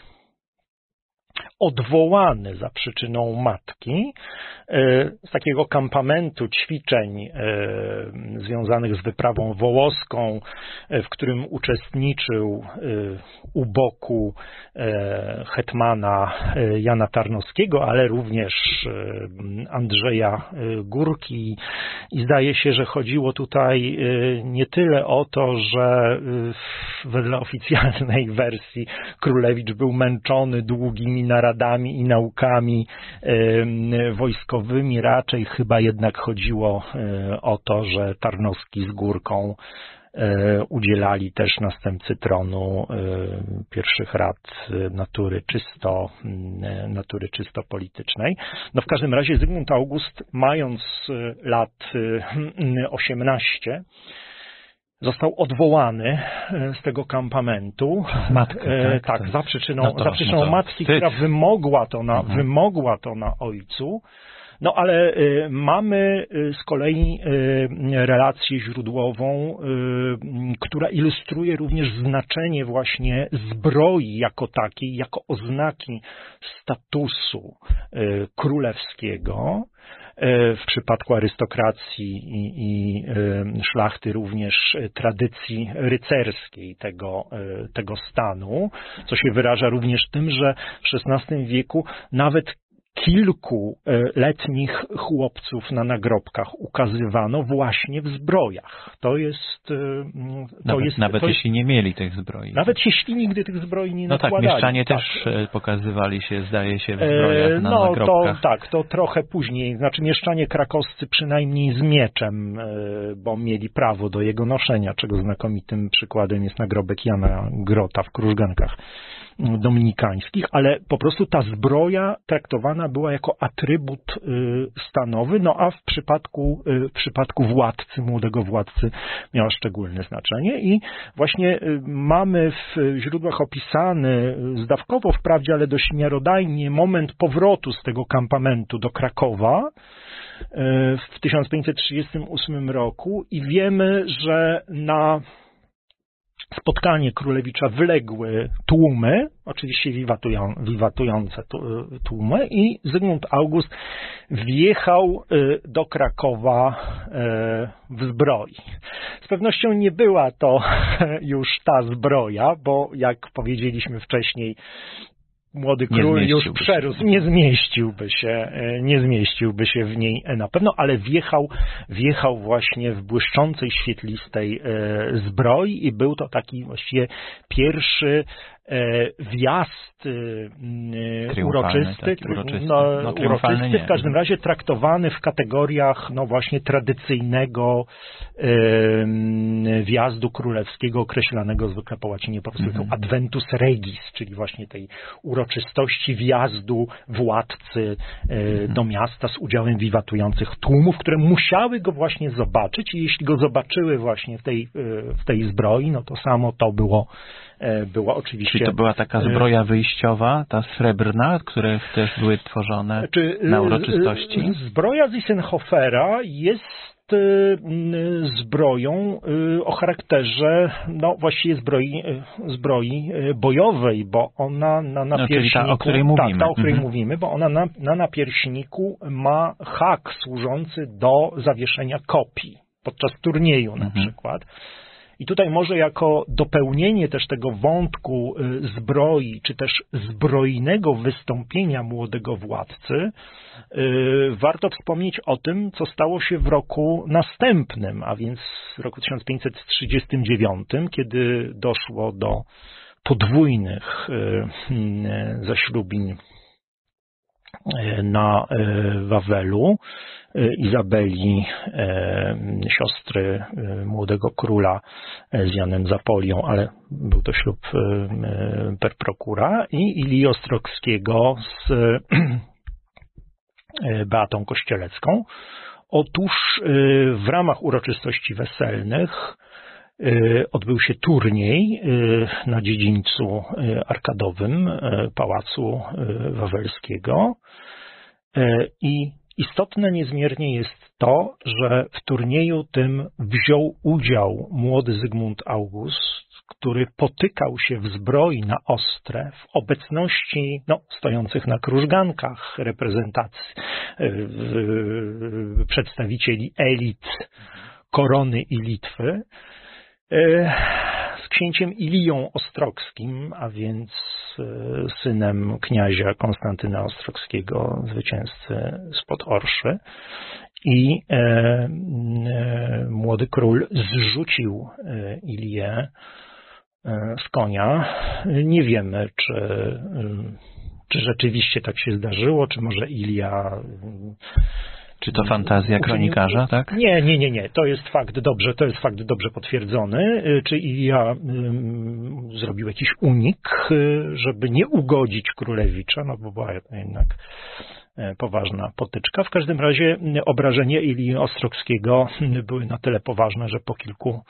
odwołany za przyczyną matki z takiego kampamentu ćwiczeń związanych z wyprawą wołoską, w którym uczestniczył u boku hetmana Jana Tarnowskiego, ale również Andrzeja Górki. I zdaje się, że chodziło tutaj nie tyle o to, że wedle oficjalnej wersji Królewicz był męczony długimi naradami i naukami wojskowymi, raczej chyba jednak chodziło o to, że Tarnowski z Górką udzielali też następcy tronu pierwszych rad natury czysto, natury czysto politycznej. No w każdym razie Zygmunt August, mając lat osiemnaście, został odwołany z tego kampamentu. Matkę, tak, tak, tak, za przyczyną, no to, za przyczyną no to matki, wstyd. która wymogła to na, Mhm. wymogła to na ojcu. No ale y, mamy y, z kolei y, relację źródłową, y, która ilustruje również znaczenie właśnie zbroi jako takiej, jako oznaki statusu y, królewskiego. w przypadku arystokracji i, i szlachty również tradycji rycerskiej tego, tego stanu, co się wyraża również tym, że w szesnastym wieku nawet kilkuletnich chłopców na nagrobkach ukazywano właśnie w zbrojach. To jest... To nawet jest, nawet to jeśli jest, nie mieli tych zbroi. Nawet jeśli nigdy tych zbroi nie no nakładali. No tak, mieszczanie tak. też pokazywali się, zdaje się, w zbrojach na no, nagrobkach. To, tak, to trochę później. Znaczy mieszczanie krakowscy przynajmniej z mieczem, bo mieli prawo do jego noszenia, czego znakomitym przykładem jest nagrobek Jana Grota w Krużgankach dominikańskich, ale po prostu ta zbroja traktowana była jako atrybut stanowy, no a w przypadku, w przypadku władcy, młodego władcy miała szczególne znaczenie i właśnie mamy w źródłach opisany zdawkowo wprawdzie, ale dość miarodajnie moment powrotu z tego kampamentu do Krakowa w tysiąc pięćset trzydziestym ósmym roku i wiemy, że na spotkanie królewicza wyległy tłumy, oczywiście wiwatują, wiwatujące tłumy i Zygmunt August wjechał do Krakowa w zbroi. Z pewnością nie była to już ta zbroja, bo jak powiedzieliśmy wcześniej, młody król już przerósł, nie zmieściłby się, nie zmieściłby się w niej na pewno, ale wjechał, wjechał właśnie w błyszczącej, świetlistej zbroi i był to taki właściwie pierwszy wjazd uroczysty, tak, uroczysty, no, no, uroczysty w każdym razie traktowany w kategoriach no właśnie tradycyjnego wjazdu królewskiego określanego zwykle po łacinie po prostu mm. adventus regis, czyli właśnie tej uroczystości wjazdu władcy mm. do miasta z udziałem wiwatujących tłumów, które musiały go właśnie zobaczyć i jeśli go zobaczyły właśnie w tej, w tej zbroi, no to samo to było była oczywiście... Czyli to była taka zbroja wyjściowa, ta srebrna, które też były tworzone Czy, na uroczystości? Zbroja z Eisenhofera jest zbroją o charakterze, no właściwie zbroi, zbroi bojowej, bo ona na napierśniku... No, ta, o której mówimy. Tak, ta, o której mhm. mówimy, bo ona na, na napierśniku ma hak służący do zawieszenia kopii podczas turnieju na mhm. przykład. I tutaj może jako dopełnienie też tego wątku zbroi, czy też zbrojnego wystąpienia młodego władcy, warto wspomnieć o tym, co stało się w roku następnym, a więc w roku tysiąc pięćset trzydziestym dziewiątym, kiedy doszło do podwójnych zaślubin na Wawelu. Izabeli, siostry młodego króla z Janem Zapolią, ale był to ślub per procura, i Ilii Ostrockiego z Beatą Kościelecką. Otóż w ramach uroczystości weselnych odbył się turniej na dziedzińcu arkadowym Pałacu Wawelskiego i istotne niezmiernie jest to, że w turnieju tym wziął udział młody Zygmunt August, który potykał się w zbroi na ostre w obecności no, stojących na krużgankach reprezentacji przedstawicieli elit Korony i Litwy z księciem Ilią Ostrockim, a więc synem kniazia Konstantyna Ostrockiego, zwycięzcy spod Orszy. I e, e, młody król zrzucił Ilię z konia. Nie wiemy, czy, czy rzeczywiście tak się zdarzyło, czy może Ilia... Czy to fantazja kronikarza, tak? Nie, nie, nie, nie. To jest fakt dobrze, to jest fakt dobrze potwierdzony. Czy Ilia um, zrobił jakiś unik, żeby nie ugodzić królewicza, no bo była jednak poważna potyczka. W każdym razie obrażenia Ilii Ostrockiego były na tyle poważne, że po kilku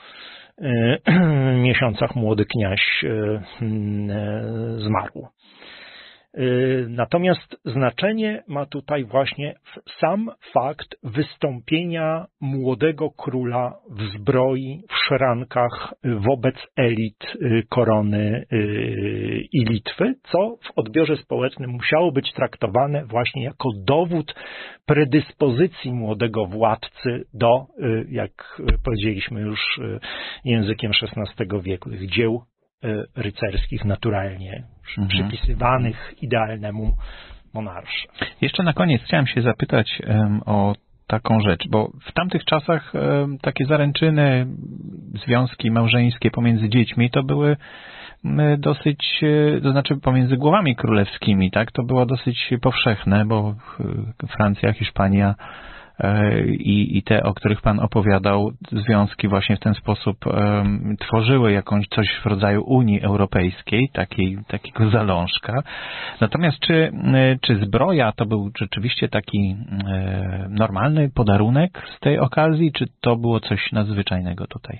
miesiącach młody kniaź zmarł. Natomiast znaczenie ma tutaj właśnie sam fakt wystąpienia młodego króla w zbroi, w szrankach wobec elit korony i Litwy, co w odbiorze społecznym musiało być traktowane właśnie jako dowód predyspozycji młodego władcy do, jak powiedzieliśmy już językiem szesnastego wieku, tych dzieł rycerskich naturalnie mhm. przypisywanych idealnemu monarsze. Jeszcze na koniec chciałem się zapytać um, o taką rzecz, bo w tamtych czasach um, takie zaręczyny, związki małżeńskie pomiędzy dziećmi to były um, dosyć, to znaczy pomiędzy głowami królewskimi, tak? To było dosyć powszechne, bo Francja, Hiszpania I, i te, o których Pan opowiadał, związki właśnie w ten sposób um, tworzyły jakąś coś w rodzaju Unii Europejskiej, takiej, takiego zalążka. Natomiast czy, czy zbroja to był rzeczywiście taki e, normalny podarunek z tej okazji, czy to było coś nadzwyczajnego tutaj?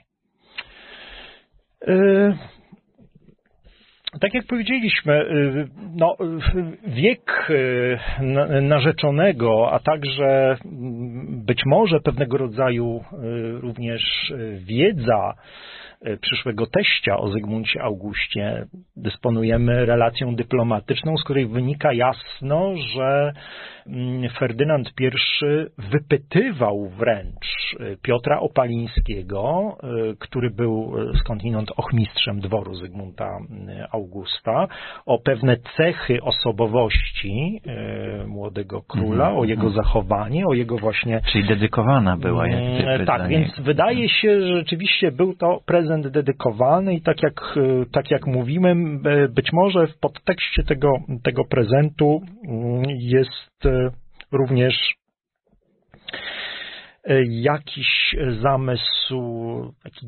Y- Tak jak powiedzieliśmy, no, wiek narzeczonego, a także być może pewnego rodzaju również wiedza przyszłego teścia o Zygmuncie Augustie, dysponujemy relacją dyplomatyczną, z której wynika jasno, że Ferdynand pierwszy wypytywał wręcz Piotra Opalińskiego, który był skądinąd ochmistrzem dworu Zygmunta Augusta, o pewne cechy osobowości młodego króla, mm, o jego mm. zachowanie, o jego właśnie... Czyli dedykowana była jak gdyby. Tak, więc wydaje się, że rzeczywiście był to prezent dedykowany i tak jak, tak jak mówimy, być może w podtekście tego, tego prezentu jest również jakiś zamysł taki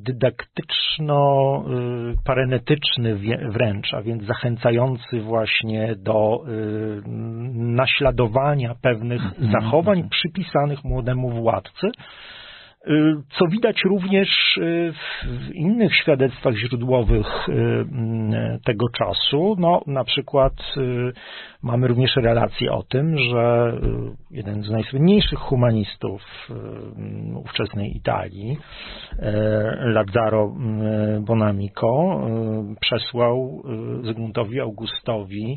dydaktyczno-parenetyczny wręcz, a więc zachęcający właśnie do naśladowania pewnych mm-hmm. zachowań przypisanych młodemu władcy, co widać również w innych świadectwach źródłowych tego czasu. No, na przykład mamy również relacje o tym, że jeden z najsłynniejszych humanistów ówczesnej Italii, Lazzaro Bonamico, przesłał Zygmuntowi Augustowi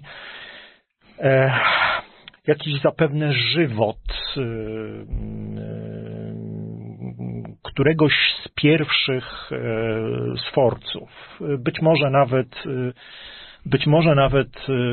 jakiś zapewne żywot któregoś z pierwszych sforców. Być może nawet być może nawet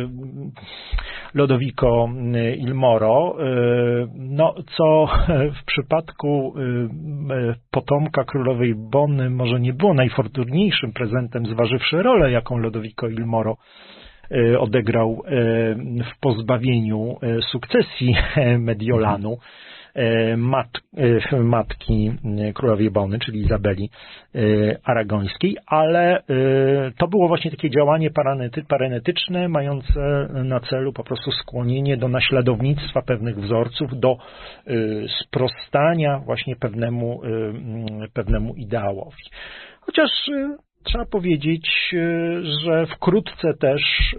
Lodovico il Moro, no, co w przypadku potomka królowej Bonny może nie było najfortunniejszym prezentem, zważywszy rolę, jaką Lodovico il Moro odegrał w pozbawieniu sukcesji Mediolanu, mat, matki królowej Bony, czyli Izabeli Aragońskiej, ale to było właśnie takie działanie parenetyczne, mające na celu po prostu skłonienie do naśladownictwa pewnych wzorców, do sprostania właśnie pewnemu, pewnemu ideałowi. Chociaż trzeba powiedzieć, że wkrótce też,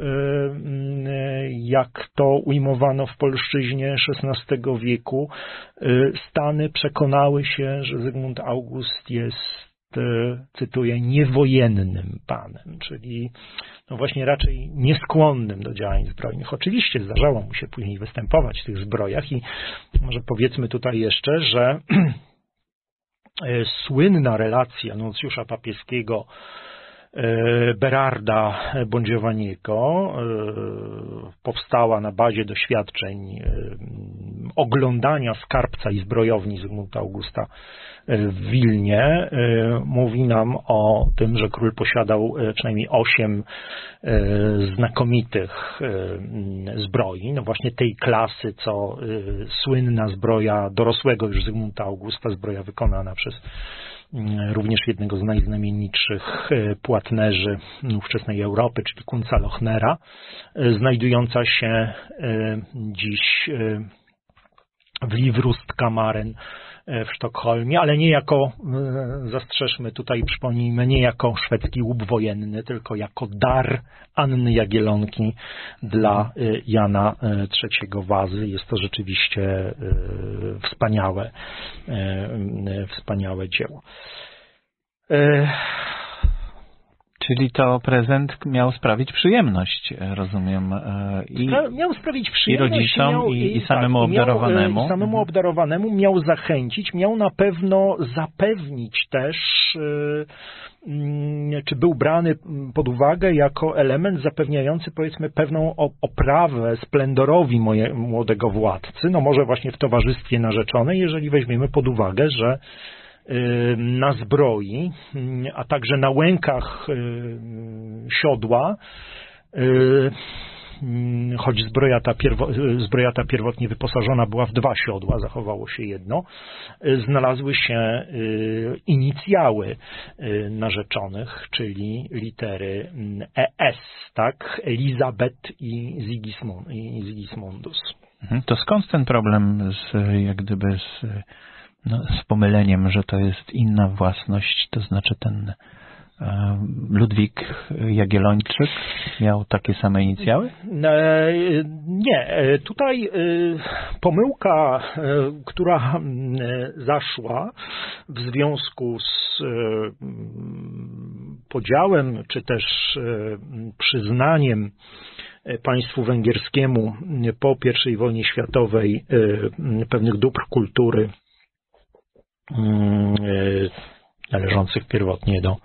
jak to ujmowano w polszczyźnie szesnastego wieku, Stany przekonały się, że Zygmunt August jest, cytuję, niewojennym panem, czyli no właśnie raczej nieskłonnym do działań zbrojnych. Oczywiście zdarzało mu się później występować w tych zbrojach i może powiedzmy tutaj jeszcze, że słynna relacja nuncjusza papieskiego Berarda Bongiovanniego powstała na bazie doświadczeń oglądania skarbca i zbrojowni Zygmunta Augusta w Wilnie. Mówi nam o tym, że król posiadał przynajmniej osiem znakomitych zbroi, no właśnie tej klasy, co słynna zbroja dorosłego już Zygmunta Augusta, zbroja wykonana przez również jednego z najznamienitszych płatnerzy ówczesnej Europy, czyli Kunca Lochnera, znajdująca się dziś w Livrustkamaren w Sztokholmie, ale nie jako, zastrzeżmy tutaj, przypomnijmy, nie jako szwedzki łup wojenny, tylko jako dar Anny Jagiellonki dla Jana trzeciego Wazy. Jest to rzeczywiście wspaniałe, wspaniałe dzieło. Czyli to prezent miał sprawić przyjemność, rozumiem, i, miał sprawić przyjemność i rodzicom, miał, i, i samemu tak, obdarowanemu. Miał, i samemu obdarowanemu miał zachęcić, miał na pewno zapewnić też, czy był brany pod uwagę jako element zapewniający, powiedzmy, pewną oprawę splendorowi moje, młodego władcy, no może właśnie w towarzystwie narzeczonej, jeżeli weźmiemy pod uwagę, że na zbroi, a także na łękach siodła, choć zbroja ta, pierwo, zbroja ta pierwotnie wyposażona była w dwa siodła, zachowało się jedno, znalazły się inicjały narzeczonych, czyli litery E S, tak? Elizabeth i Sigismund, i Sigismundus. To skąd ten problem z, jak gdyby z No, z pomyleniem, że to jest inna własność, to znaczy ten e, Ludwik Jagiellończyk miał takie same inicjały? E, nie, tutaj e, pomyłka, e, która zaszła w związku z e, podziałem, czy też e, przyznaniem państwu węgierskiemu po pierwszej wojnie światowej e, pewnych dóbr kultury należących pierwotnie do,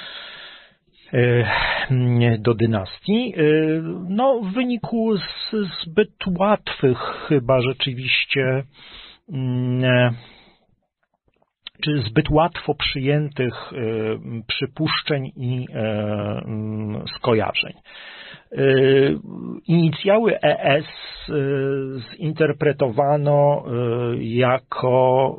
do dynastii. No, w wyniku z zbyt łatwych chyba rzeczywiście, czy zbyt łatwo przyjętych przypuszczeń i skojarzeń. Inicjały E S zinterpretowano jako,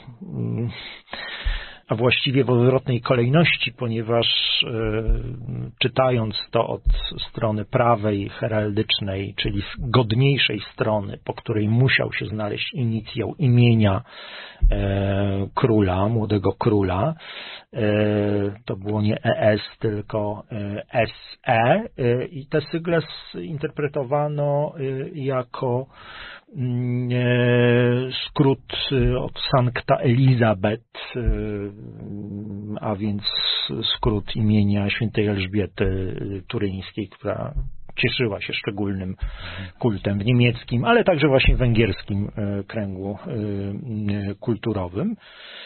a właściwie w odwrotnej kolejności, ponieważ czytając to od strony prawej, heraldycznej, czyli z godniejszej strony, po której musiał się znaleźć inicjał imienia króla, młodego króla, to było nie E S, tylko S E i te sygle zinterpretowano jako skrót od Sancta Elizabeth, a więc skrót imienia świętej Elżbiety Turyńskiej, która cieszyła się szczególnym kultem w niemieckim, ale także właśnie w węgierskim kręgu kulturowym.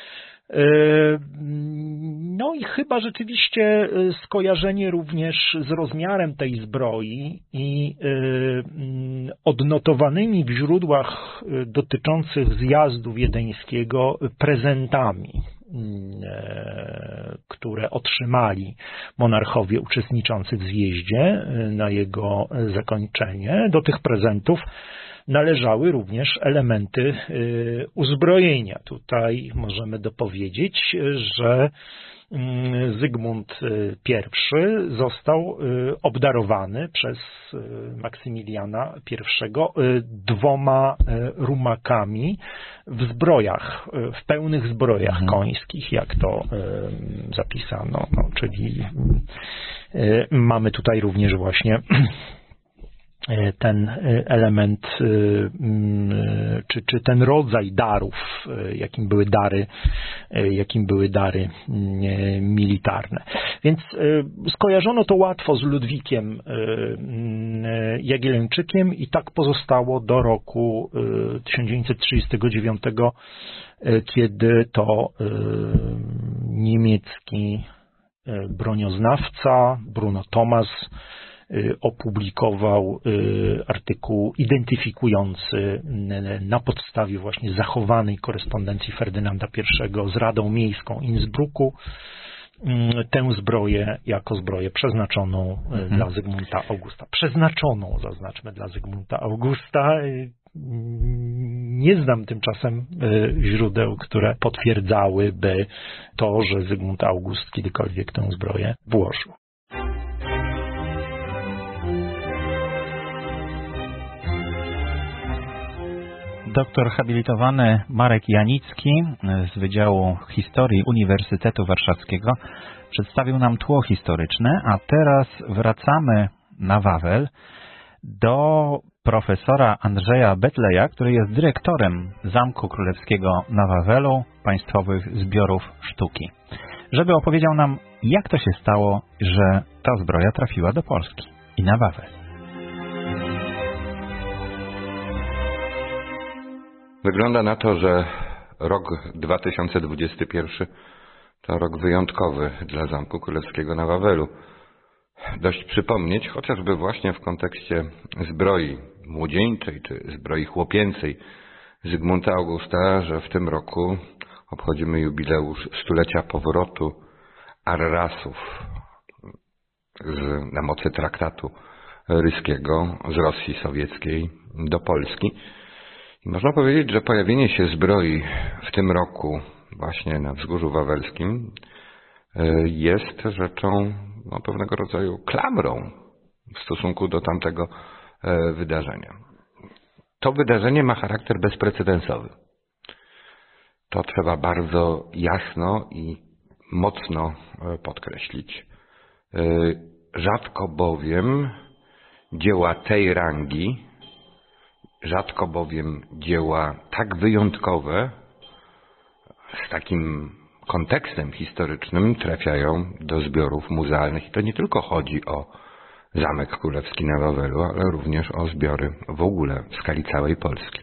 No i chyba rzeczywiście skojarzenie również z rozmiarem tej zbroi i odnotowanymi w źródłach dotyczących zjazdu wiedeńskiego prezentami, które otrzymali monarchowie uczestniczący w zjeździe na jego zakończenie. Do tych prezentów należały również elementy uzbrojenia. Tutaj możemy dopowiedzieć, że Zygmunt I został obdarowany przez Maksymiliana I dwoma rumakami w zbrojach, w pełnych zbrojach końskich, jak to zapisano. No, czyli mamy tutaj również właśnie ten element, czy, czy ten rodzaj darów, jakim były dary, jakim były dary militarne. Więc skojarzono to łatwo z Ludwikiem Jagiellończykiem i tak pozostało do roku tysiąc dziewięćset trzydziestego dziewiątego, kiedy to niemiecki bronioznawca Bruno Thomas opublikował artykuł identyfikujący na podstawie właśnie zachowanej korespondencji Ferdynanda I z Radą Miejską Innsbrucku tę zbroję jako zbroję przeznaczoną mhm. dla Zygmunta Augusta. Przeznaczoną, zaznaczmy, dla Zygmunta Augusta. Nie znam tymczasem źródeł, które potwierdzałyby to, że Zygmunt August kiedykolwiek tę zbroję włożył. Doktor habilitowany Marek Janicki z Wydziału Historii Uniwersytetu Warszawskiego przedstawił nam tło historyczne, a teraz wracamy na Wawel do profesora Andrzeja Betleja, który jest dyrektorem Zamku Królewskiego na Wawelu, Państwowych Zbiorów Sztuki, żeby opowiedział nam, jak to się stało, że ta zbroja trafiła do Polski i na Wawel. Wygląda na to, że rok dwa tysiące dwudziesty pierwszy to rok wyjątkowy dla Zamku Królewskiego na Wawelu. Dość przypomnieć, chociażby właśnie w kontekście zbroi młodzieńczej czy zbroi chłopięcej Zygmunta Augusta, że w tym roku obchodzimy jubileusz stulecia powrotu Arrasów z, na mocy traktatu ryskiego z Rosji sowieckiej do Polski. I można powiedzieć, że pojawienie się zbroi w tym roku właśnie na Wzgórzu Wawelskim jest rzeczą no, pewnego rodzaju klamrą w stosunku do tamtego wydarzenia. To wydarzenie ma charakter bezprecedensowy. To trzeba bardzo jasno i mocno podkreślić. Rzadko bowiem dzieła tej rangi, rzadko bowiem dzieła tak wyjątkowe, z takim kontekstem historycznym trafiają do zbiorów muzealnych. I to nie tylko chodzi o Zamek Królewski na Wawelu, ale również o zbiory w ogóle w skali całej Polski.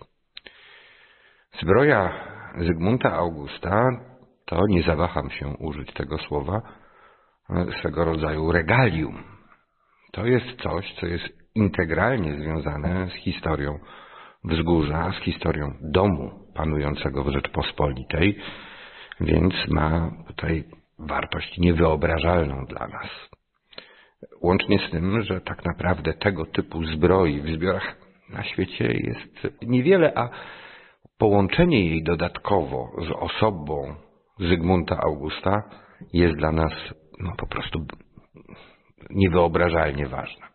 Zbroja Zygmunta Augusta to, nie zawaham się użyć tego słowa, swego rodzaju regalium. To jest coś, co jest integralnie związane z historią Wzgórza, z historią domu panującego w Rzeczpospolitej, więc ma tutaj wartość niewyobrażalną dla nas. Łącznie z tym, że tak naprawdę tego typu zbroi w zbiorach na świecie jest niewiele, a połączenie jej dodatkowo z osobą Zygmunta Augusta jest dla nas no, po prostu niewyobrażalnie ważne.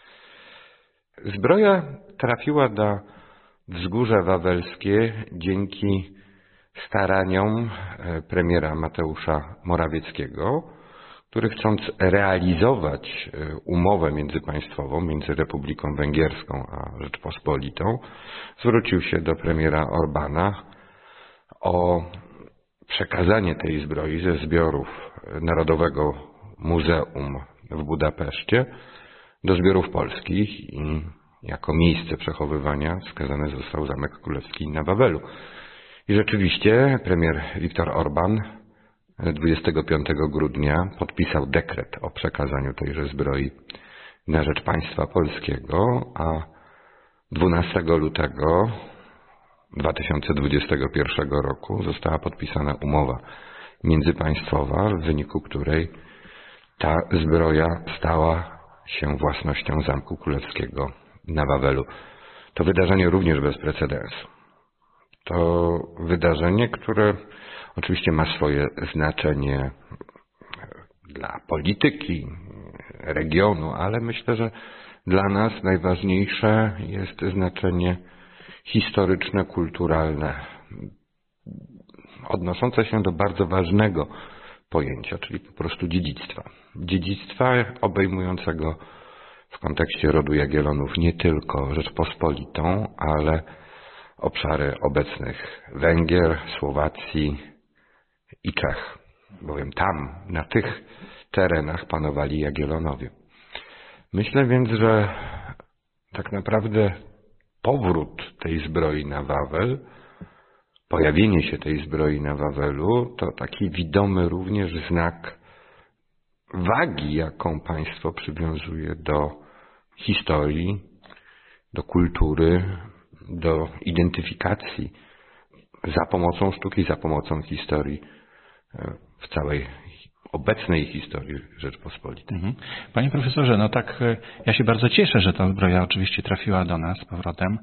Zbroja trafiła na Wzgórze Wawelskie dzięki staraniom premiera Mateusza Morawieckiego, który chcąc realizować umowę międzypaństwową między Republiką Węgierską a Rzeczpospolitą, zwrócił się do premiera Orbana o przekazanie tej zbroi ze zbiorów Narodowego Muzeum w Budapeszcie do zbiorów polskich i jako miejsce przechowywania wskazany został Zamek Królewski na Wawelu. I rzeczywiście premier Viktor Orban dwudziestego piątego grudnia podpisał dekret o przekazaniu tejże zbroi na rzecz państwa polskiego, a dwunastego lutego dwa tysiące dwudziestego pierwszego roku została podpisana umowa międzypaństwowa, w wyniku której ta zbroja stała się własnością Zamku Królewskiego na Wawelu. To wydarzenie również bez precedensu. To wydarzenie, które oczywiście ma swoje znaczenie dla polityki regionu, ale myślę, że dla nas najważniejsze jest znaczenie historyczne, kulturalne, odnoszące się do bardzo ważnego pojęcia, czyli po prostu dziedzictwa. Dziedzictwa obejmującego w kontekście rodu Jagiellonów nie tylko Rzeczpospolitą, ale obszary obecnych Węgier, Słowacji i Czech, bowiem tam, na tych terenach panowali Jagiellonowie. Myślę więc, że tak naprawdę powrót tej zbroi na Wawel, pojawienie się tej zbroi na Wawelu to taki widomy również znak wagi, jaką państwo przywiązuje do historii, do kultury, do identyfikacji za pomocą sztuki, za pomocą historii w całej obecnej historii Rzeczpospolitej. Mhm. Panie profesorze, no tak, ja się bardzo cieszę, że ta zbroja oczywiście trafiła do nas z powrotem,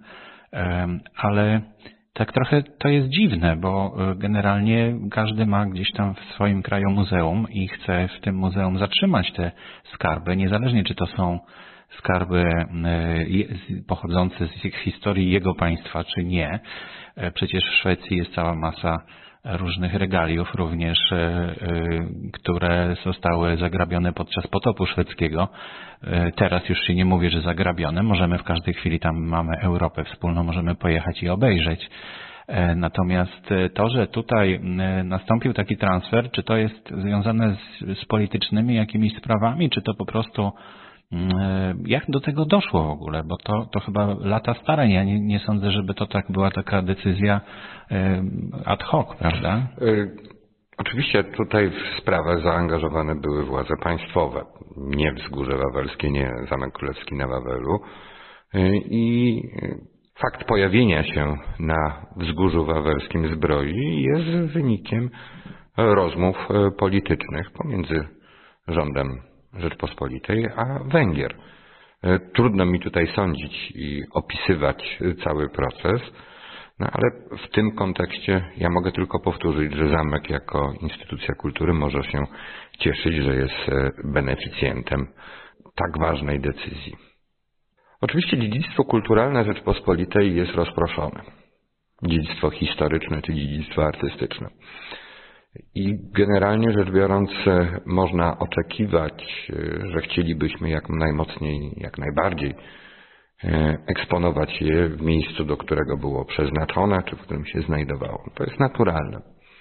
ale tak trochę to jest dziwne, bo generalnie każdy ma gdzieś tam w swoim kraju muzeum i chce w tym muzeum zatrzymać te skarby, niezależnie czy to są skarby pochodzące z historii jego państwa, czy nie. Przecież w Szwecji jest cała masa różnych regaliów, również które zostały zagrabione podczas potopu szwedzkiego. Teraz już się nie mówi, że zagrabione. Możemy w każdej chwili, tam mamy Europę wspólną, możemy pojechać i obejrzeć. Natomiast to, że tutaj nastąpił taki transfer, czy to jest związane z, z politycznymi jakimiś sprawami, czy to po prostu jak do tego doszło w ogóle? Bo to, to chyba lata stare. Ja nie, nie sądzę, żeby to tak była taka decyzja ad hoc, prawda? Oczywiście tutaj w sprawę zaangażowane były władze państwowe. Nie Wzgórze Wawelskie, nie Zamek Królewski na Wawelu. I fakt pojawienia się na Wzgórzu Wawelskim zbroi jest wynikiem rozmów politycznych pomiędzy rządem Rzeczpospolitej a Węgier. Trudno mi tutaj sądzić i opisywać cały proces, no ale w tym kontekście ja mogę tylko powtórzyć, że zamek jako instytucja kultury może się cieszyć, że jest beneficjentem tak ważnej decyzji. Oczywiście dziedzictwo kulturalne Rzeczpospolitej jest rozproszone. Dziedzictwo historyczne czy dziedzictwo artystyczne. I generalnie rzecz biorąc można oczekiwać, że chcielibyśmy jak najmocniej, jak najbardziej eksponować je w miejscu, do którego było przeznaczone, czy w którym się znajdowało. To jest naturalne.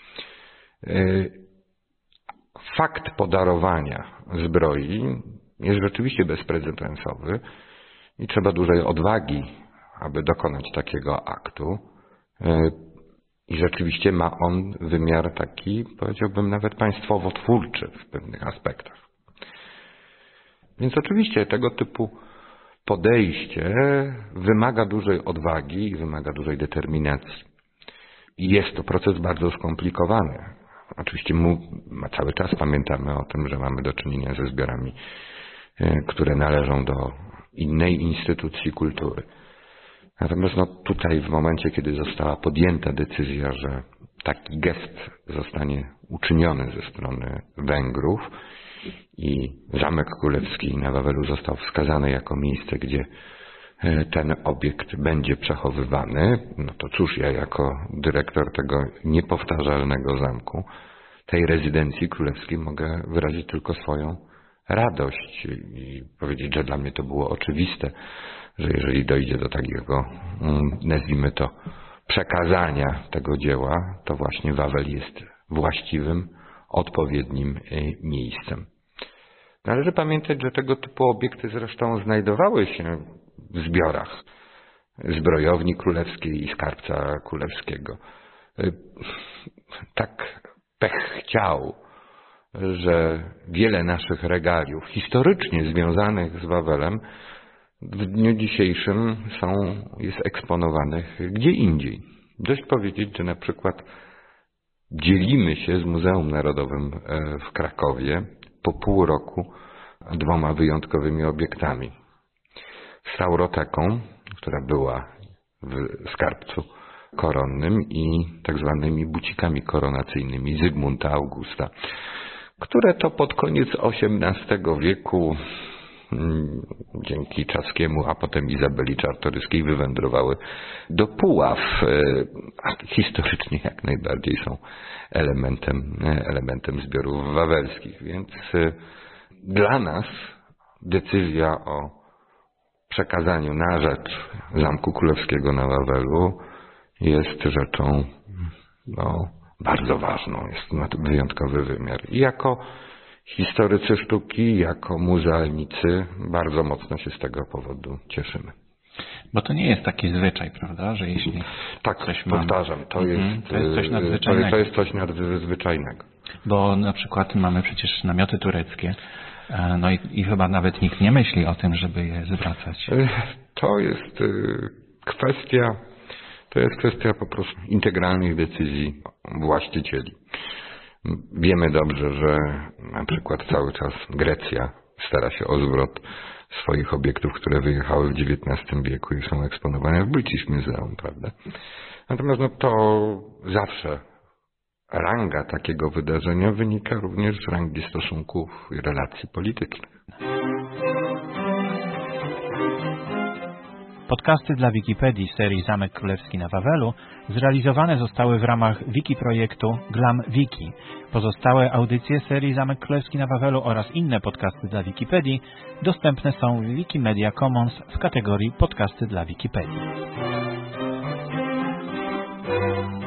Fakt podarowania zbroi jest rzeczywiście bezprecedensowy i trzeba dużej odwagi, aby dokonać takiego aktu. I rzeczywiście ma on wymiar taki, powiedziałbym, nawet państwowo-twórczy w pewnych aspektach. Więc oczywiście tego typu podejście wymaga dużej odwagi i wymaga dużej determinacji. I jest to proces bardzo skomplikowany. Oczywiście mu, cały czas pamiętamy o tym, że mamy do czynienia ze zbiorami, które należą do innej instytucji kultury. Natomiast no, tutaj w momencie, kiedy została podjęta decyzja, że taki gest zostanie uczyniony ze strony Węgrów i Zamek Królewski na Wawelu został wskazany jako miejsce, gdzie ten obiekt będzie przechowywany, no to cóż, ja jako dyrektor tego niepowtarzalnego zamku, tej rezydencji królewskiej mogę wyrazić tylko swoją radość i powiedzieć, że dla mnie to było oczywiste, że jeżeli dojdzie do takiego, nazwijmy to, przekazania tego dzieła, to właśnie Wawel jest właściwym, odpowiednim miejscem. Należy pamiętać, że tego typu obiekty zresztą znajdowały się w zbiorach zbrojowni królewskiej i skarbca królewskiego. Tak pech chciał, że wiele naszych regaliów historycznie związanych z Wawelem w dniu dzisiejszym są, jest eksponowanych gdzie indziej. Dość powiedzieć, że na przykład dzielimy się z Muzeum Narodowym w Krakowie po pół roku dwoma wyjątkowymi obiektami. Stauroteką, która była w skarbcu koronnym, i tak zwanymi bucikami koronacyjnymi Zygmunta Augusta, które to pod koniec osiemnastego wieku dzięki Czaskiemu, a potem Izabeli Czartoryskiej wywędrowały do Puław, a historycznie jak najbardziej są elementem, elementem zbiorów wawelskich. Więc dla nas decyzja o przekazaniu na rzecz Zamku Królewskiego na Wawelu jest rzeczą no, bardzo ważną, jest ma wyjątkowy wymiar. I jako historycy sztuki, jako muzealnicy bardzo mocno się z tego powodu cieszymy. Bo to nie jest taki zwyczaj, prawda, że jeśli tak, coś powtarzam, to, mamy, jest, to jest coś nadzwyczajnego. To jest coś nadzwyczajnego. Bo na przykład mamy przecież namioty tureckie, no i, i chyba nawet nikt nie myśli o tym, żeby je zwracać. To jest kwestia, to jest kwestia po prostu integralnych decyzji właścicieli. Wiemy dobrze, że na przykład cały czas Grecja stara się o zwrot swoich obiektów, które wyjechały w dziewiętnastym wieku i są eksponowane w British Museum, prawda? Natomiast no to zawsze ranga takiego wydarzenia wynika również z rangi stosunków i relacji politycznych. Podcasty dla Wikipedii serii Zamek Królewski na Wawelu zrealizowane zostały w ramach wiki projektu Glam Wiki. Pozostałe audycje serii Zamek Królewski na Wawelu oraz inne podcasty dla Wikipedii dostępne są w Wikimedia Commons w kategorii Podcasty dla Wikipedii.